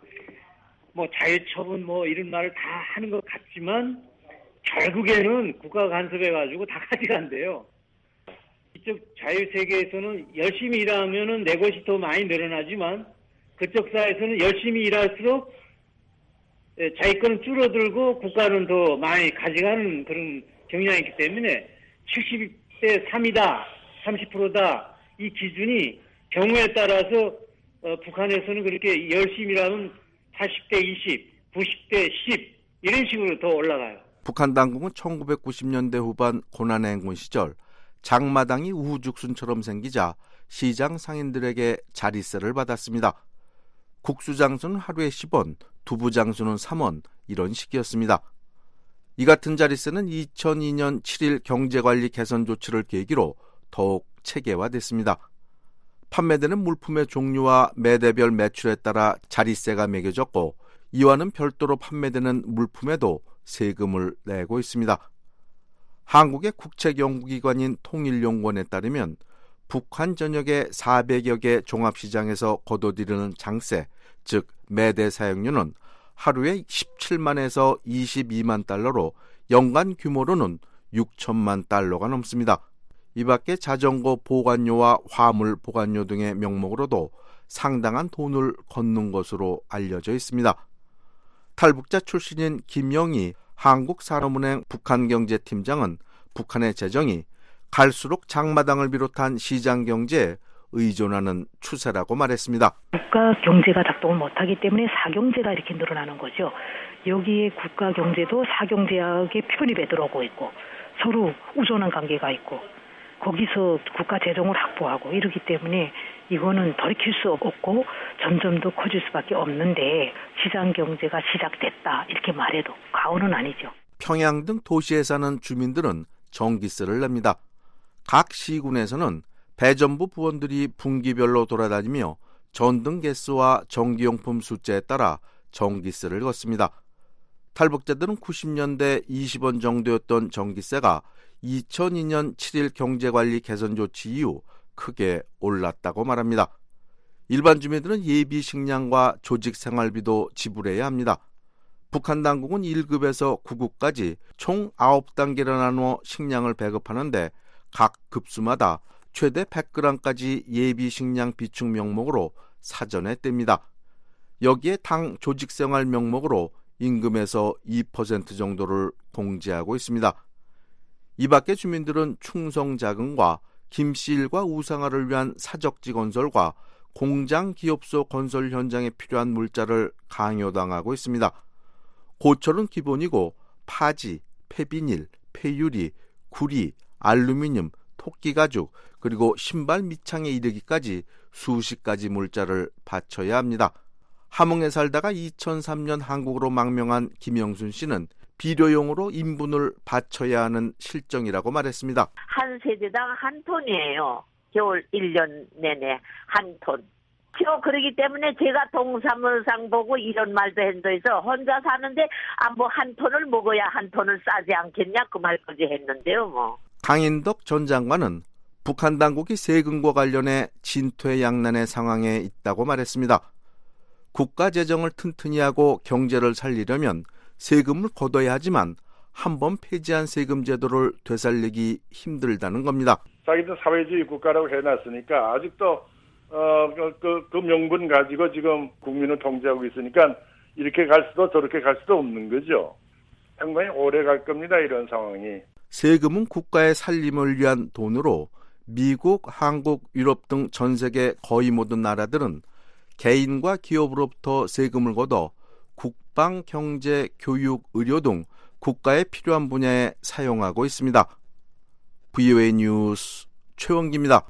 자유처분 이런 말을 다 하는 것 같지만 결국에는 국가가 간섭해가지고 다 가져간대요. 이쪽 자유세계에서는 열심히 일하면은 내 것이 더 많이 늘어나지만 그쪽 사회에서는 열심히 일할수록 자기 거는 줄어들고 국가는 더 많이 가져가는 그런 경향이 있기 때문에 70대 3이다, 30%다 이 기준이 경우에 따라서 북한에서는 그렇게 열심히 일하면 80대 20, 90대 10 이런 식으로 더 올라가요. 북한 당국은 1990년대 후반 고난행군 시절 장마당이 우후죽순처럼 생기자 시장 상인들에게 자릿세를 받았습니다. 국수장수는 하루에 10원, 두부장수는 3원 이런 식이었습니다. 이 같은 자릿세는 2002년 7일 경제관리 개선 조치를 계기로 더욱 체계화됐습니다. 판매되는 물품의 종류와 매대별 매출에 따라 자릿세가 매겨졌고 이와는 별도로 판매되는 물품에도 세금을 내고 있습니다. 한국의 국책연구기관인 통일연구원에 따르면 북한 전역의 400여 개 종합시장에서 거둬들이는 장세, 즉 매대 사용료는 하루에 17만에서 22만 달러로 연간 규모로는 6천만 달러가 넘습니다. 이 밖에 자전거 보관료와 화물 보관료 등의 명목으로도 상당한 돈을 걷는 것으로 알려져 있습니다. 탈북자 출신인 김영희 한국산업은행 북한경제팀장은 북한의 재정이 갈수록 장마당을 비롯한 시장경제에 의존하는 추세라고 말했습니다. 국가 경제가 작동을 못하기 때문에 사경제가 이렇게 늘어나는 거죠. 여기에 국가 경제도 사경제학에 편입해 들어오고 있고 서로 의존한 관계가 있고 거기서 국가 재정을 확보하고 이러기 때문에 이거는 돌이킬 수 없고 점점 더 커질 수밖에 없는데 시장 경제가 시작됐다 이렇게 말해도 과언은 아니죠. 평양 등 도시에 사는 주민들은 전기세를 냅니다. 각 시군에서는 배전부 부원들이 분기별로 돌아다니며 전등 개수와 전기용품 숫자에 따라 전기세를 걷습니다. 탈북자들은 90년대 20원 정도였던 전기세가 2002년 7일 경제관리 개선 조치 이후 크게 올랐다고 말합니다. 일반 주민들은 예비 식량과 조직 생활비도 지불해야 합니다. 북한 당국은 1급에서 9급까지 총 9단계로 나누어 식량을 배급하는데 각 급수마다 최대 100g까지 예비 식량 비축 명목으로 사전에 뗍니다. 여기에 당 조직 생활 명목으로 임금에서 2% 정도를 공제하고 있습니다. 이 밖에 주민들은 충성자금과 김씨일과 우상화를 위한 사적지 건설과 공장 기업소 건설 현장에 필요한 물자를 강요당하고 있습니다. 고철은 기본이고 파지, 폐비닐, 폐유리, 구리, 알루미늄, 토끼가죽, 그리고 신발 밑창에 이르기까지 수십 가지 물자를 바쳐야 합니다. 함흥에 살다가 2003년 한국으로 망명한 김영순 씨는 비료용으로 인분을 바쳐야 하는 실정이라고 말했습니다. 한 세대당 한 톤이에요. 겨울 1년 내내 한 톤. 그러기 때문에 제가 동사무상 보고 이런 말도 했는데서 혼자 사는데 뭐 한 톤을 먹어야 한 톤을 싸지 않겠냐 그 말까지 했는데요. 뭐. 강인덕 전 장관은 북한 당국이 세금과 관련해 진퇴양난의 상황에 있다고 말했습니다. 국가 재정을 튼튼히 하고 경제를 살리려면 세금을 걷어야 하지만 한번 폐지한 세금 제도를 되살리기 힘들다는 겁니다. 자기들 사회주의 국가라고 해놨으니까 아직도 그 명분 가지고 지금 국민을 통제하고 있으니까 이렇게 갈 수도 저렇게 갈 수도 없는 거죠. 상당히 오래 갈 겁니다. 이런 상황이. 세금은 국가의 살림을 위한 돈으로 미국, 한국, 유럽 등 전 세계 거의 모든 나라들은 개인과 기업으로부터 세금을 걷어 국방, 경제, 교육, 의료 등 국가에 필요한 분야에 사용하고 있습니다. VOA 뉴스 최원기입니다.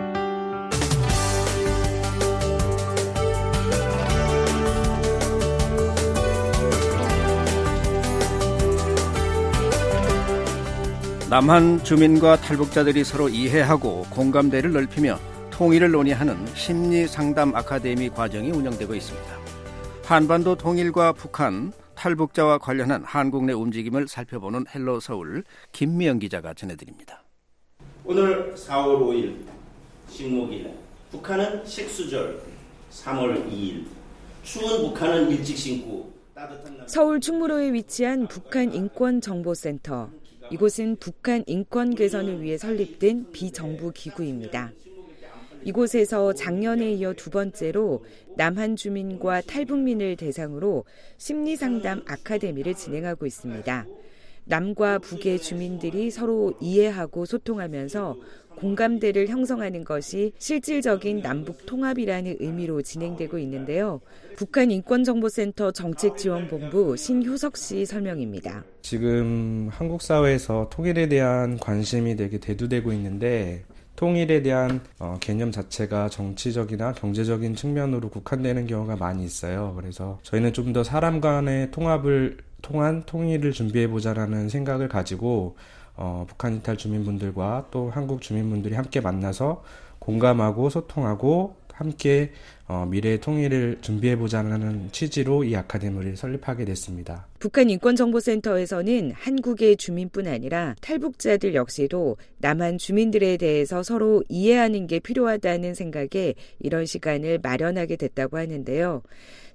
남한 주민과 탈북자들이 서로 이해하고 공감대를 넓히며 통일을 논의하는 심리상담 아카데미 과정이 운영되고 있습니다. 한반도 통일과 북한, 탈북자와 관련한 한국 내 움직임을 살펴보는 헬로 서울 김미영 기자가 전해드립니다. 오늘 4월 5일 식목일, 북한은 식수절 3월 2일, 추운 북한은 일찍 신고 따뜻한 서울 충무로에 위치한 북한인권정보센터. 이곳은 북한 인권 개선을 위해 설립된 비정부 기구입니다. 이곳에서 작년에 이어 두 번째로 남한 주민과 탈북민을 대상으로 심리상담 아카데미를 진행하고 있습니다. 남과 북의 주민들이 서로 이해하고 소통하면서 공감대를 형성하는 것이 실질적인 남북 통합이라는 의미로 진행되고 있는데요. 북한인권정보센터 정책지원본부 신효석 씨 설명입니다. 지금 한국 사회에서 통일에 대한 관심이 되게 대두되고 있는데 통일에 대한 개념 자체가 정치적이나 경제적인 측면으로 국한되는 경우가 많이 있어요. 그래서 저희는 좀 더 사람 간의 통합을 통한 통일을 준비해보자라는 생각을 가지고 북한 이탈 주민분들과 또 한국 주민분들이 함께 만나서 공감하고 소통하고 함께 미래의 통일을 준비해보자는 취지로 이 아카데미를 설립하게 됐습니다. 북한인권정보센터에서는 한국의 주민뿐 아니라 탈북자들 역시도 남한 주민들에 대해서 서로 이해하는 게 필요하다는 생각에 이런 시간을 마련하게 됐다고 하는데요.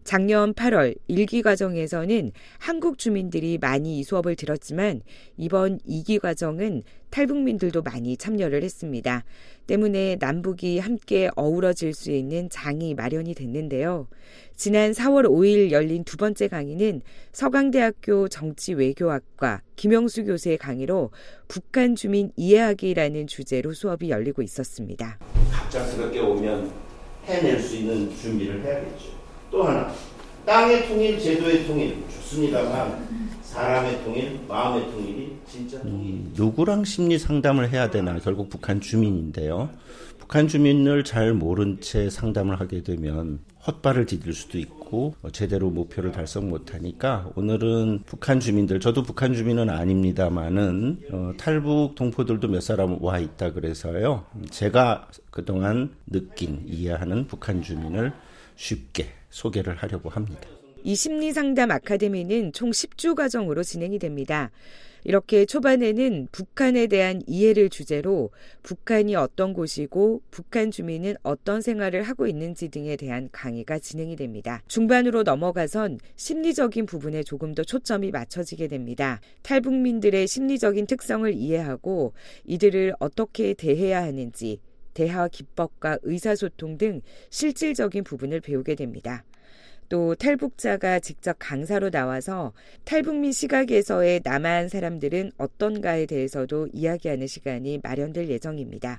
작년 8월 1기 과정에서는 한국 주민들이 많이 이 수업을 들었지만 이번 2기 과정은 탈북민들도 많이 참여를 했습니다. 때문에 남북이 함께 어우러질 수 있는 장이 마련이 됐는데요. 지난 4월 5일 열린 두 번째 강의는 서강대학교 정치외교학과 김영수 교수의 강의로 북한 주민 이해하기라는 주제로 수업이 열리고 있었습니다. 갑작스럽게 오면 해낼 수 있는 준비를 해야겠죠. 또 하나, 땅의 통일, 제도의 통일 좋습니다만 사람의 통일, 마음의 통일이 진짜 통일. 누구랑 심리 상담을 해야 되나, 결국 북한 주민인데요. 북한 주민을 잘 모른 채 상담을 하게 되면 헛발을 디딜 수도 있고 제대로 목표를 달성 못하니까 오늘은 북한 주민들, 저도 북한 주민은 아닙니다만은 탈북 동포들도 몇 사람 와 있다 그래서요. 제가 그동안 느낀, 이해하는 북한 주민을 쉽게 소개를 하려고 합니다. 이 심리상담 아카데미는 총 10주 과정으로 진행이 됩니다. 이렇게 초반에는 북한에 대한 이해를 주제로 북한이 어떤 곳이고 북한 주민은 어떤 생활을 하고 있는지 등에 대한 강의가 진행이 됩니다. 중반으로 넘어가선 심리적인 부분에 조금 더 초점이 맞춰지게 됩니다. 탈북민들의 심리적인 특성을 이해하고 이들을 어떻게 대해야 하는지, 대화 기법과 의사소통 등 실질적인 부분을 배우게 됩니다. 또 탈북자가 직접 강사로 나와서 탈북민 시각에서의 남한 사람들은 어떤가에 대해서도 이야기하는 시간이 마련될 예정입니다.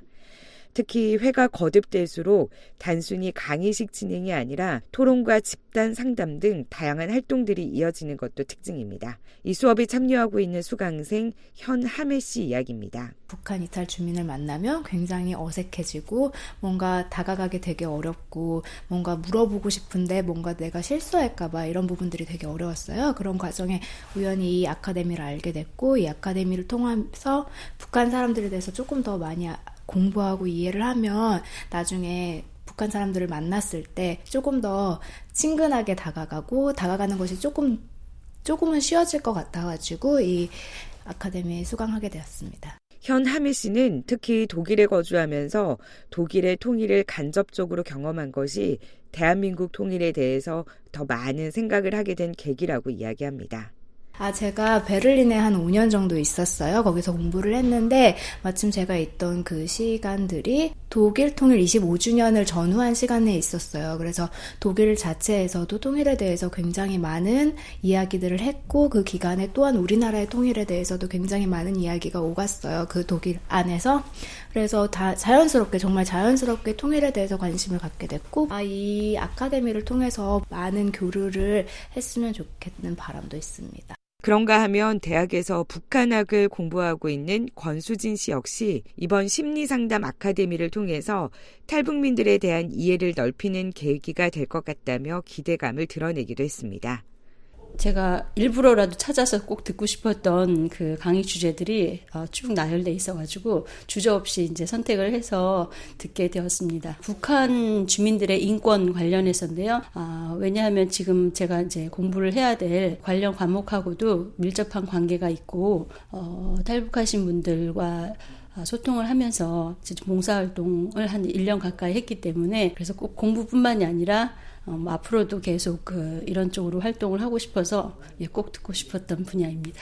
특히 회가 거듭될수록 단순히 강의식 진행이 아니라 토론과 집단 상담 등 다양한 활동들이 이어지는 것도 특징입니다. 이 수업에 참여하고 있는 수강생 현하메 씨 이야기입니다. 북한 이탈 주민을 만나면 굉장히 어색해지고 뭔가 다가가기 되게 어렵고 뭔가 물어보고 싶은데 뭔가 내가 실수할까 봐 이런 부분들이 되게 어려웠어요. 그런 과정에 우연히 이 아카데미를 알게 됐고 이 아카데미를 통해서 북한 사람들에 대해서 조금 더 많이 공부하고 이해를 하면 나중에 북한 사람들을 만났을 때 조금 더 친근하게 다가가는 것이 조금은 쉬워질 것 같아가지고 이 아카데미에 수강하게 되었습니다. 현하메 씨는 특히 독일에 거주하면서 독일의 통일을 간접적으로 경험한 것이 대한민국 통일에 대해서 더 많은 생각을 하게 된 계기라고 이야기합니다. 제가 베를린에 한 5년 정도 있었어요. 거기서 공부를 했는데 마침 제가 있던 그 시간들이 독일 통일 25주년을 전후한 시간에 있었어요. 그래서 독일 자체에서도 통일에 대해서 굉장히 많은 이야기들을 했고 그 기간에 또한 우리나라의 통일에 대해서도 굉장히 많은 이야기가 오갔어요. 그 독일 안에서. 그래서 정말 자연스럽게 통일에 대해서 관심을 갖게 됐고 이 아카데미를 통해서 많은 교류를 했으면 좋겠는 바람도 있습니다. 그런가 하면 대학에서 북한학을 공부하고 있는 권수진 씨 역시 이번 심리상담 아카데미를 통해서 탈북민들에 대한 이해를 넓히는 계기가 될 것 같다며 기대감을 드러내기도 했습니다. 제가 일부러라도 찾아서 꼭 듣고 싶었던 그 강의 주제들이 쭉 나열돼 있어가지고 주저없이 이제 선택을 해서 듣게 되었습니다. 북한 주민들의 인권 관련해서인데요. 왜냐하면 지금 제가 이제 공부를 해야 될 관련 과목하고도 밀접한 관계가 있고 탈북하신 분들과 소통을 하면서 봉사활동을 한 1년 가까이 했기 때문에 그래서 꼭 공부뿐만이 아니라 앞으로도 계속 이런 쪽으로 활동을 하고 싶어서 꼭 듣고 싶었던 분야입니다.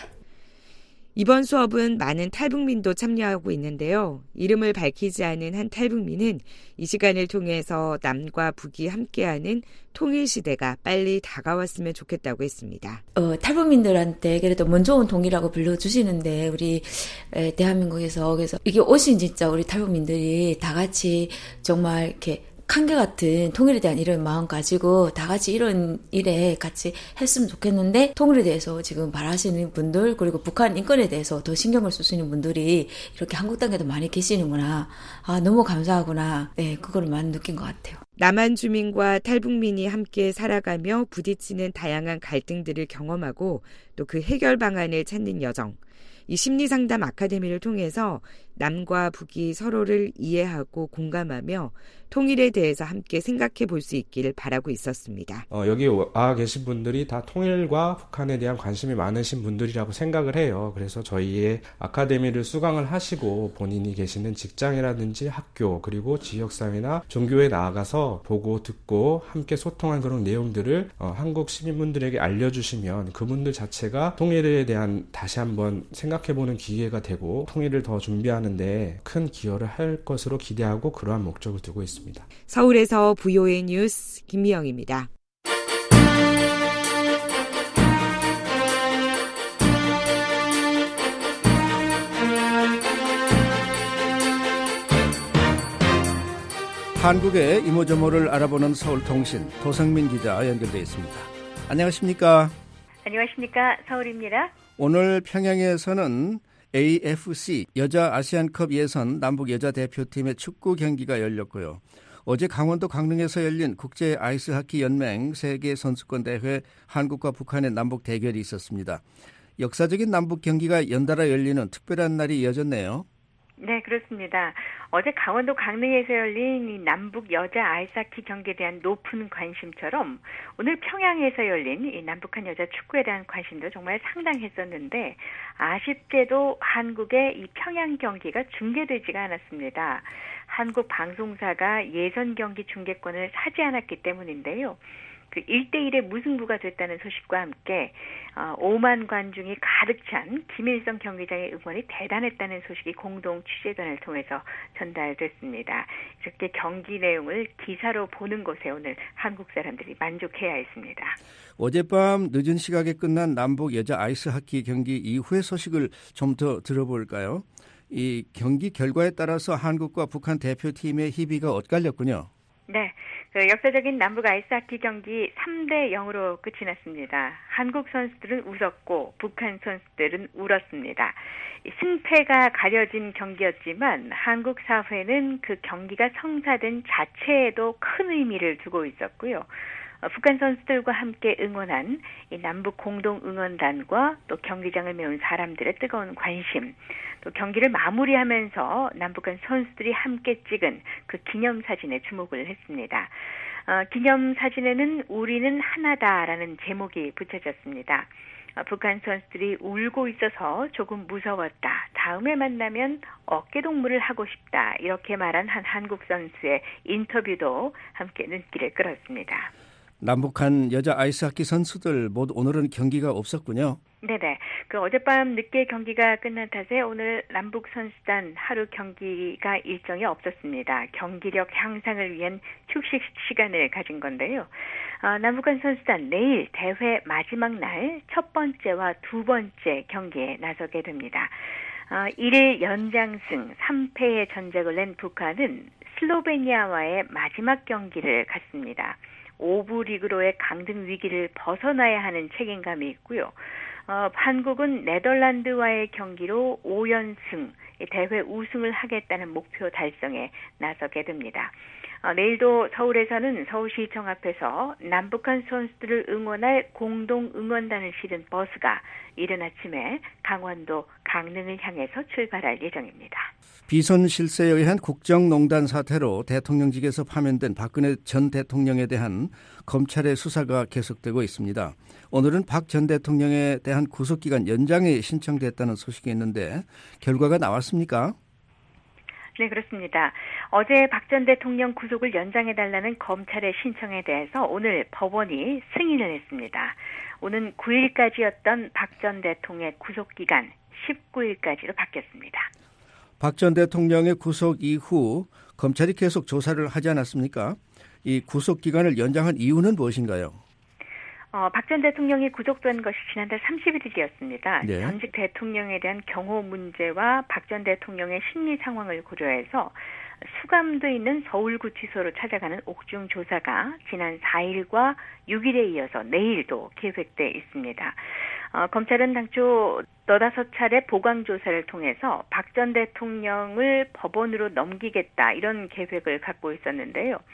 이번 수업은 많은 탈북민도 참여하고 있는데요. 이름을 밝히지 않은 한 탈북민은 이 시간을 통해서 남과 북이 함께하는 통일 시대가 빨리 다가왔으면 좋겠다고 했습니다. 탈북민들한테 그래도 먼저 온 통일이라고 불러주시는데 우리 대한민국에서 그래서 이게 오신 진짜 우리 탈북민들이 다 같이 정말 이렇게 한결같은 통일에 대한 이런 마음 가지고 다 같이 이런 일에 같이 했으면 좋겠는데 통일에 대해서 지금 바라시는 분들 그리고 북한 인권에 대해서 더 신경을 쓰시는 분들이 이렇게 한국 땅에도 많이 계시는구나. 너무 감사하구나. 네, 그걸 많이 느낀 것 같아요. 남한 주민과 탈북민이 함께 살아가며 부딪히는 다양한 갈등들을 경험하고 또 그 해결 방안을 찾는 여정. 이 심리상담 아카데미를 통해서 남과 북이 서로를 이해하고 공감하며 통일에 대해서 함께 생각해 볼 수 있기를 바라고 있었습니다. 여기 와 계신 분들이 다 통일과 북한에 대한 관심이 많으신 분들이라고 생각을 해요. 그래서 저희의 아카데미를 수강을 하시고 본인이 계시는 직장이라든지 학교 그리고 지역사회나 종교에 나아가서 보고 듣고 함께 소통한 그런 내용들을 한국 시민분들에게 알려주시면 그분들 자체가 통일에 대한 다시 한번 생각해보는 기회가 되고 통일을 더 준비하는데 큰 기여를 할 것으로 기대하고 그러한 목적을 두고 있습니다. 서울에서 VOA 뉴스 김미영입니다. 한국의 이모저모를 알아보는 서울통신 도성민 기자 연결되어 있습니다. 안녕하십니까? 안녕하십니까? 서울입니다. 오늘 평양에서는 AFC 여자 아시안컵 예선 남북 여자 대표팀의 축구 경기가 열렸고요. 어제 강원도 강릉에서 열린 국제 아이스하키 연맹 세계 선수권 대회 한국과 북한의 남북 대결이 있었습니다. 역사적인 남북 경기가 연달아 열리는 특별한 날이 이어졌네요. 네, 그렇습니다. 어제 강원도 강릉에서 열린 이 남북 여자 아이스하키 경기에 대한 높은 관심처럼 오늘 평양에서 열린 이 남북한 여자 축구에 대한 관심도 정말 상당했었는데 아쉽게도 한국의 이 평양 경기가 중계되지가 않았습니다. 한국 방송사가 예선 경기 중계권을 사지 않았기 때문인데요. 그 1대1의 무승부가 됐다는 소식과 함께 5만 관중이 가득 찬 김일성 경기장의 응원이 대단했다는 소식이 공동 취재단을 통해서 전달됐습니다. 이렇게 경기 내용을 기사로 보는 것에 오늘 한국 사람들이 만족해야 했습니다. 어젯밤 늦은 시각에 끝난 남북 여자 아이스하키 경기 이후의 소식을 좀 더 들어볼까요? 이 경기 결과에 따라서 한국과 북한 대표팀의 희비가 엇갈렸군요. 네, 그 역사적인 남북 아이스하키 경기 3대 0으로 끝이 났습니다. 한국 선수들은 웃었고 북한 선수들은 울었습니다. 승패가 가려진 경기였지만 한국 사회는 그 경기가 성사된 자체에도 큰 의미를 두고 있었고요. 북한 선수들과 함께 응원한 이 남북 공동 응원단과 또 경기장을 메운 사람들의 뜨거운 관심, 또 경기를 마무리하면서 남북한 선수들이 함께 찍은 그 기념사진에 주목을 했습니다. 기념사진에는 우리는 하나다라는 제목이 붙여졌습니다. 북한 선수들이 울고 있어서 조금 무서웠다. 다음에 만나면 어깨동무를 하고 싶다. 이렇게 말한 한 한국 선수의 인터뷰도 함께 눈길을 끌었습니다. 남북한 여자 아이스하키 선수들 모두 오늘은 경기가 없었군요. 네네. 그 어젯밤 늦게 경기가 끝난 탓에 오늘 남북 선수단 하루 경기가 일정이 없었습니다. 경기력 향상을 위한 휴식 시간을 가진 건데요. 남북한 선수단 내일 대회 마지막 날 첫 번째와 두 번째 경기에 나서게 됩니다. 1일 연장승 3패의 전적을 낸 북한은 슬로베니아와의 마지막 경기를 갖습니다. 5부 리그로의 강등 위기를 벗어나야 하는 책임감이 있고요. 한국은 네덜란드와의 경기로 5연승, 대회 우승을 하겠다는 목표 달성에 나서게 됩니다. 내일도 서울에서는 서울시청 앞에서 남북한 선수들을 응원할 공동 응원단을 실은 버스가 이른 아침에 강원도 강릉을 향해서 출발할 예정입니다. 비선 실세에 의한 국정농단 사태로 대통령직에서 파면된 박근혜 전 대통령에 대한 검찰의 수사가 계속되고 있습니다. 오늘은 박 전 대통령에 대한 구속기간 연장이 신청됐다는 소식이 있는데 결과가 나왔습니까? 네, 그렇습니다. 어제 박 전 대통령 구속을 연장해달라는 검찰의 신청에 대해서 오늘 법원이 승인을 했습니다. 오는 9일까지였던 박 전 대통령의 구속기간 19일까지로 바뀌었습니다. 박 전 대통령의 구속 이후 검찰이 계속 조사를 하지 않았습니까? 이 구속기간을 연장한 이유는 무엇인가요? 박 전 대통령이 구속된 것이 지난달 31일이었습니다. 네. 전직 대통령에 대한 경호 문제와 박 전 대통령의 심리 상황을 고려해서 수감돼 있는 서울구치소로 찾아가는 옥중 조사가 지난 4일과 6일에 이어서 내일도 계획돼 있습니다. 검찰은 당초 15차례 보강조사를 통해서 박 전 대통령을 법원으로 넘기겠다 이런 계획을 갖고 있었는데요.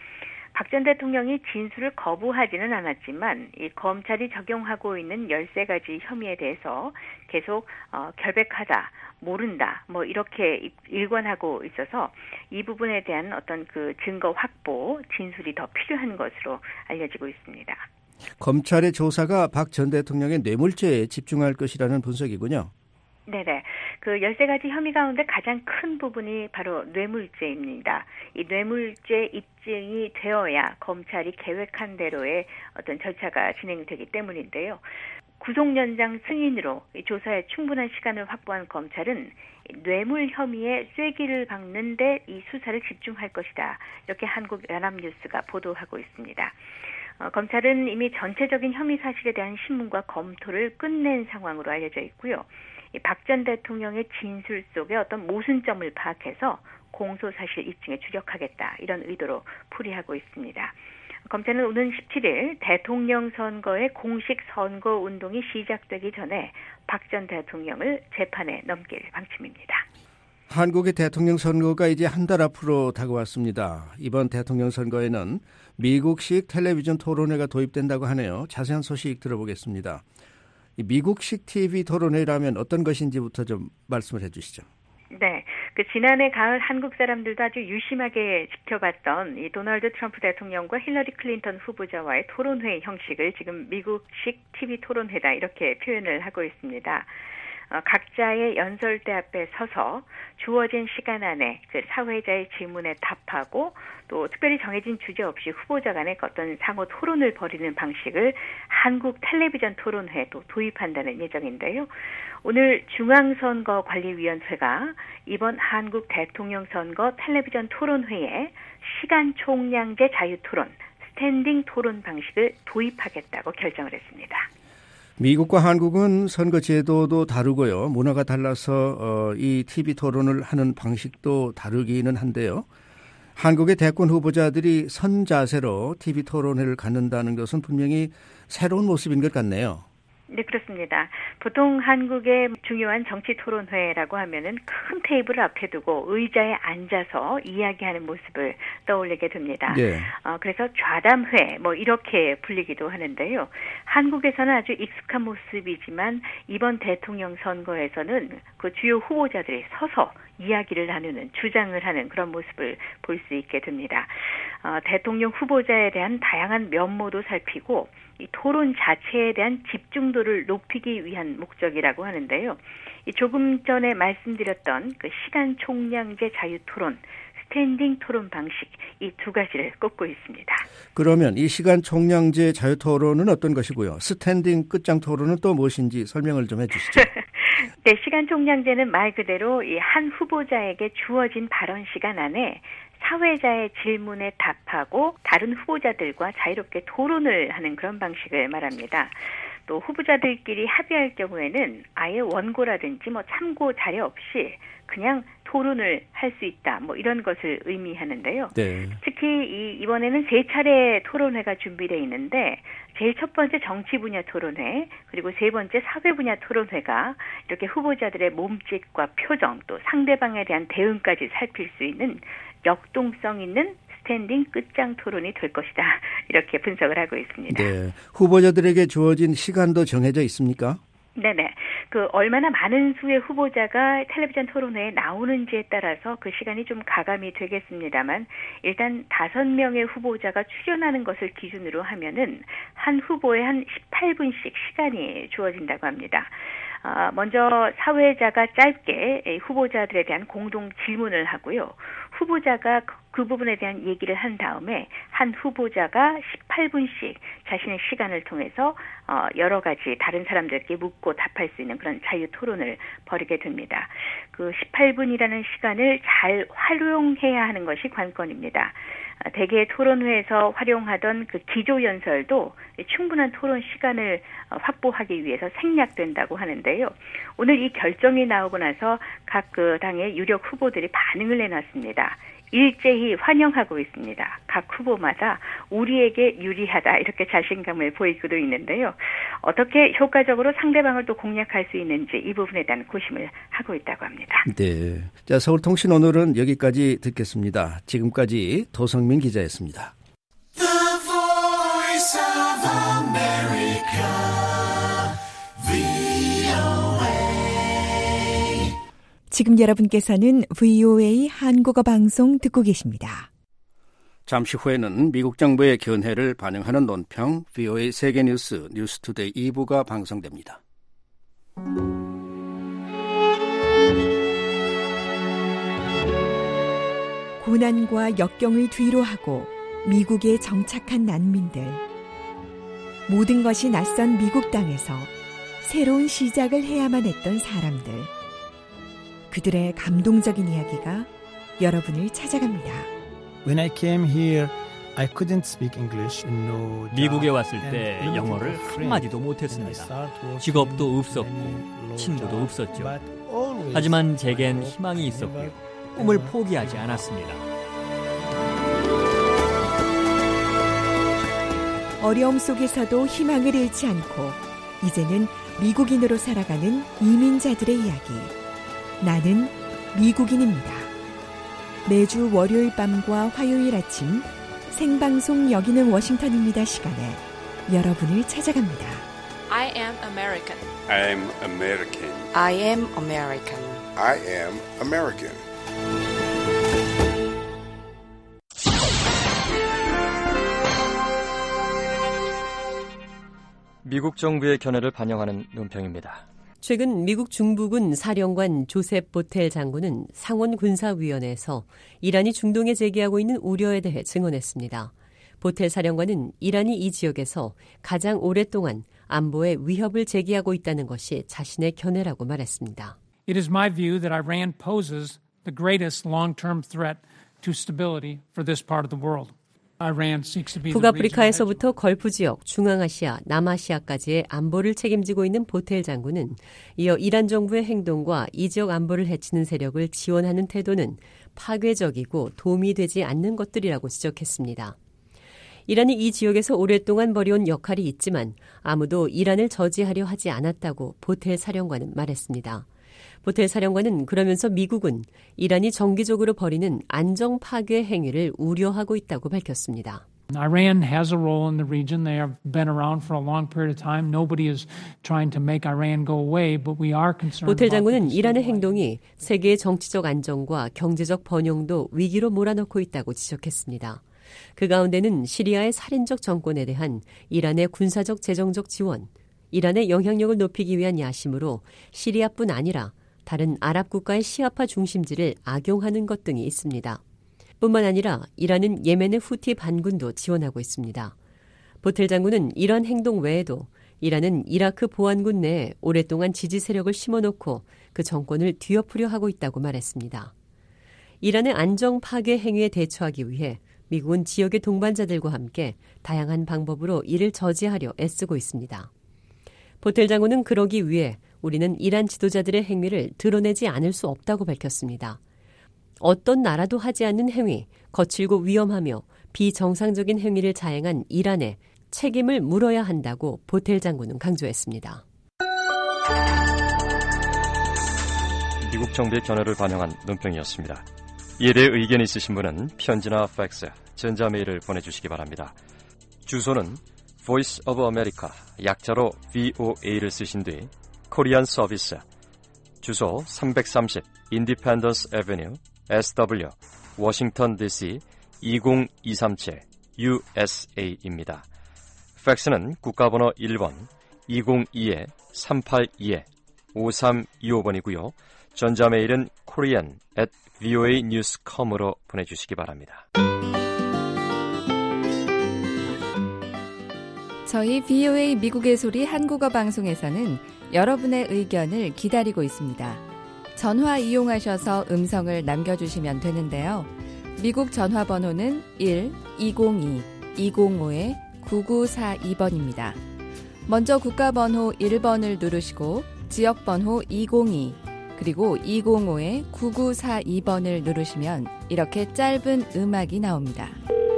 박 전 대통령이 진술을 거부하지는 않았지만 이 검찰이 적용하고 있는 13가지 혐의에 대해서 계속 결백하다, 모른다, 뭐 이렇게 일관하고 있어서 이 부분에 대한 어떤 그 증거 확보, 진술이 더 필요한 것으로 알려지고 있습니다. 검찰의 조사가 박 전 대통령의 뇌물죄에 집중할 것이라는 분석이군요. 네네. 그 13가지 혐의 가운데 가장 큰 부분이 바로 뇌물죄입니다. 이 뇌물죄 입증이 되어야 검찰이 계획한 대로의 어떤 절차가 진행되기 때문인데요. 구속연장 승인으로 이 조사에 충분한 시간을 확보한 검찰은 뇌물 혐의에 쐐기를 박는데 이 수사를 집중할 것이다. 이렇게 한국 연합뉴스가 보도하고 있습니다. 검찰은 이미 전체적인 혐의 사실에 대한 신문과 검토를 끝낸 상황으로 알려져 있고요. 박 전 대통령의 진술 속에 어떤 모순점을 파악해서 공소사실 입증에 주력하겠다. 이런 의도로 풀이하고 있습니다. 검찰은 오는 17일 대통령 선거의 공식 선거 운동이 시작되기 전에 박 전 대통령을 재판에 넘길 방침입니다. 한국의 대통령 선거가 이제 한 달 앞으로 다가왔습니다. 이번 대통령 선거에는 미국식 텔레비전 토론회가 도입된다고 하네요. 자세한 소식 들어보겠습니다. 미국식 TV 토론회라면 어떤 것인지부터 좀 말씀을 해주시죠. 네, 그 지난해 가을 한국 사람들도 아주 유심하게 지켜봤던 이 도널드 트럼프 대통령과 힐러리 클린턴 후보자와의 토론회 형식을 지금 미국식 TV 토론회다 이렇게 표현을 하고 있습니다. 각자의 연설대 앞에 서서 주어진 시간 안에 그 사회자의 질문에 답하고 또 특별히 정해진 주제 없이 후보자 간의 어떤 상호 토론을 벌이는 방식을 한국 텔레비전 토론회도 도입한다는 예정인데요. 오늘 중앙선거관리위원회가 이번 한국 대통령 선거 텔레비전 토론회에 시간 총량제 자유토론, 스탠딩 토론 방식을 도입하겠다고 결정을 했습니다. 미국과 한국은 선거 제도도 다르고요. 문화가 달라서 이 TV 토론을 하는 방식도 다르기는 한데요. 한국의 대권 후보자들이 선 자세로 TV 토론회를 갖는다는 것은 분명히 새로운 모습인 것 같네요. 네, 그렇습니다. 보통 한국의 중요한 정치 토론회라고 하면은 큰 테이블을 앞에 두고 의자에 앉아서 이야기하는 모습을 떠올리게 됩니다. 네. 그래서 좌담회 뭐 이렇게 불리기도 하는데요. 한국에서는 아주 익숙한 모습이지만 이번 대통령 선거에서는 그 주요 후보자들이 서서 이야기를 나누는, 주장을 하는 그런 모습을 볼 수 있게 됩니다. 대통령 후보자에 대한 다양한 면모도 살피고 이 토론 자체에 대한 집중도를 높이기 위한 목적이라고 하는데요. 이 조금 전에 말씀드렸던 그 시간 총량제 자유토론, 스탠딩 토론 방식 이 두 가지를 꼽고 있습니다. 그러면 이 시간 총량제 자유토론은 어떤 것이고요? 스탠딩 끝장 토론은 또 무엇인지 설명을 좀 해주시죠. 네, 시간 총량제는 말 그대로 이 한 후보자에게 주어진 발언 시간 안에 사회자의 질문에 답하고 다른 후보자들과 자유롭게 토론을 하는 그런 방식을 말합니다. 또 후보자들끼리 합의할 경우에는 아예 원고라든지 뭐 참고 자료 없이 그냥 토론을 할 수 있다. 뭐 이런 것을 의미하는데요. 네. 특히 이번에는 3차례 토론회가 준비되어 있는데 제일 첫 번째 정치 분야 토론회, 그리고 세 번째 사회 분야 토론회가 이렇게 후보자들의 몸짓과 표정, 또 상대방에 대한 대응까지 살필 수 있는 역동성 있는 스탠딩 끝장 토론이 될 것이다. 이렇게 분석을 하고 있습니다. 네. 후보자들에게 주어진 시간도 정해져 있습니까? 네네. 그 얼마나 많은 수의 후보자가 텔레비전 토론회에 나오는지에 따라서 그 시간이 좀 가감이 되겠습니다만 일단 5명의 후보자가 출연하는 것을 기준으로 하면은 한 후보에 한 18분씩 시간이 주어진다고 합니다. 먼저 사회자가 짧게 후보자들에 대한 공동 질문을 하고요. 후보자가 그 부분에 대한 얘기를 한 다음에 한 후보자가 18분씩 자신의 시간을 통해서 여러 가지 다른 사람들께 묻고 답할 수 있는 그런 자유 토론을 벌이게 됩니다. 그 18분이라는 시간을 잘 활용해야 하는 것이 관건입니다. 대개 토론회에서 활용하던 그 기조연설도 충분한 토론 시간을 확보하기 위해서 생략된다고 하는데요. 오늘 이 결정이 나오고 나서 각 그 당의 유력 후보들이 반응을 내놨습니다. 일제히 환영하고 있습니다. 각 후보마다 우리에게 유리하다 이렇게 자신감을 보이고도 있는데요. 어떻게 효과적으로 상대방을 또 공략할 수 있는지 이 부분에 대한 고심을 하고 있다고 합니다. 네, 자 서울통신 오늘은 여기까지 듣겠습니다. 지금까지 도성민 기자였습니다. 지금 여러분께서는 VOA 한국어 방송 듣고 계십니다. 잠시 후에는 미국 정부의 견해를 반영하는 논평 VOA 세계뉴스 뉴스투데이 2부가 방송됩니다. 고난과 역경을 뒤로하고 미국에 정착한 난민들. 모든 것이 낯선 미국 땅에서 새로운 시작을 해야만 했던 사람들. 그들의 감동적인 이야기가 여러분을 찾아갑니다. When I came here, I couldn't speak English. 미국에 왔을 때 영어를 한마디도 못했습니다. 직업도 없었고 친구도 없었죠. 하지만 제겐 희망이 있었고요. 꿈을 포기하지 않았습니다. 어려움 속에서도 희망을 잃지 않고 이제는 미국인으로 살아가는 이민자들의 이야기. 나는 미국인입니다. 매주 월요일 밤과 화요일 아침 생방송 여기는 워싱턴입니다 시간에 여러분을 찾아갑니다. I am American. I am American. I am American. I am American. 미국 정부의 견해를 반영하는 논평입니다. 최근 미국 중부군 사령관 조셉 보텔 장군은 상원군사위원회에서 이란이 중동에 제기하고 있는 우려에 대해 증언했습니다. 보텔 사령관은 이란이 이 지역에서 가장 오랫동안 안보에 위협을 제기하고 있다는 것이 자신의 견해라고 말했습니다. It is my view that Iran poses the greatest long-term threat to stability for this part of the world. 북아프리카에서부터 걸프 지역, 중앙아시아, 남아시아까지의 안보를 책임지고 있는 보텔 장군은 이어 이란 정부의 행동과 이 지역 안보를 해치는 세력을 지원하는 태도는 파괴적이고 도움이 되지 않는 것들이라고 지적했습니다. 이란이 이 지역에서 오랫동안 벌여온 역할이 있지만 아무도 이란을 저지하려 하지 않았다고 보텔 사령관은 말했습니다. 보텔 사령관은 그러면서 미국은 이란이 정기적으로 벌이는 안정 파괴 행위를 우려하고 있다고 밝혔습니다. Iran has a role in the region. They have been around for a long period of time. Nobody is trying to make Iran go away, but we are concerned. 보텔 장군은 이란의 행동이 세계의 정치적 안정과 경제적 번영도 위기로 몰아넣고 있다고 지적했습니다. 그 가운데는 시리아의 살인적 정권에 대한 이란의 군사적 재정적 지원, 이란의 영향력을 높이기 위한 야심으로 시리아뿐 아니라 다른 아랍 국가의 시아파 중심지를 악용하는 것 등이 있습니다. 뿐만 아니라 이란은 예멘의 후티 반군도 지원하고 있습니다. 보텔 장군은 이런 행동 외에도 이란은 이라크 보안군 내에 오랫동안 지지 세력을 심어놓고 그 정권을 뒤엎으려 하고 있다고 말했습니다. 이란의 안정 파괴 행위에 대처하기 위해 미국은 지역의 동반자들과 함께 다양한 방법으로 이를 저지하려 애쓰고 있습니다. 보텔 장군은 그러기 위해 우리는 이란 지도자들의 행위를 드러내지 않을 수 없다고 밝혔습니다. 어떤 나라도 하지 않는 행위, 거칠고 위험하며 비정상적인 행위를 자행한 이란에 책임을 물어야 한다고 보텔 장군은 강조했습니다. 미국 정부의 견해를 반영한 논평이었습니다. 이에 대해 의견이 있으신 분은 편지나 팩스, 전자메일을 보내주시기 바랍니다. 주소는 Voice of America, 약자로 VOA를 쓰신 뒤 코리안 서비스, 주소 330 Independence Avenue, SW, 워싱턴 DC 20237 USA입니다. 팩스는 국가번호 1번 202-382-5325번이고요. 전자메일은 korean@voanews.com으로 보내주시기 바랍니다. 저희 VOA 미국의 소리 한국어 방송에서는 여러분의 의견을 기다리고 있습니다. 전화 이용하셔서 음성을 남겨주시면 되는데요. 미국 전화번호는 1-202-205-9942번입니다. 먼저 국가번호 1번을 누르시고 지역번호 202 그리고 205-9942번을 누르시면 이렇게 짧은 음악이 나옵니다.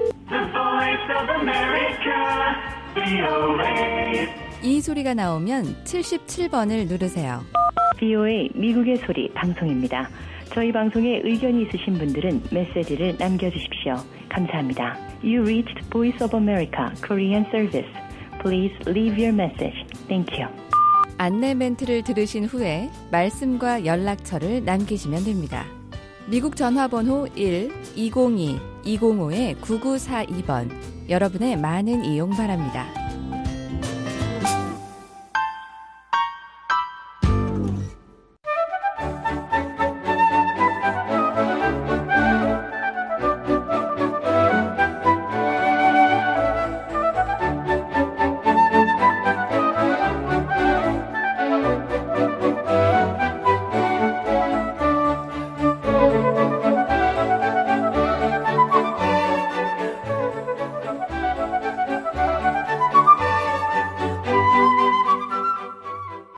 이 소리가 나오면 77번을 누르세요. VOA 미국의 소리 방송입니다. 저희 방송에 의견이 있으신 분들은 메시지를 남겨주십시오. 감사합니다. You reached Voice of America Korean Service. Please leave your message. Thank you. 안내 멘트를 들으신 후에 말씀과 연락처를 남기시면 됩니다. 미국 전화번호 1-202-205-9942번 여러분의 많은 이용 바랍니다.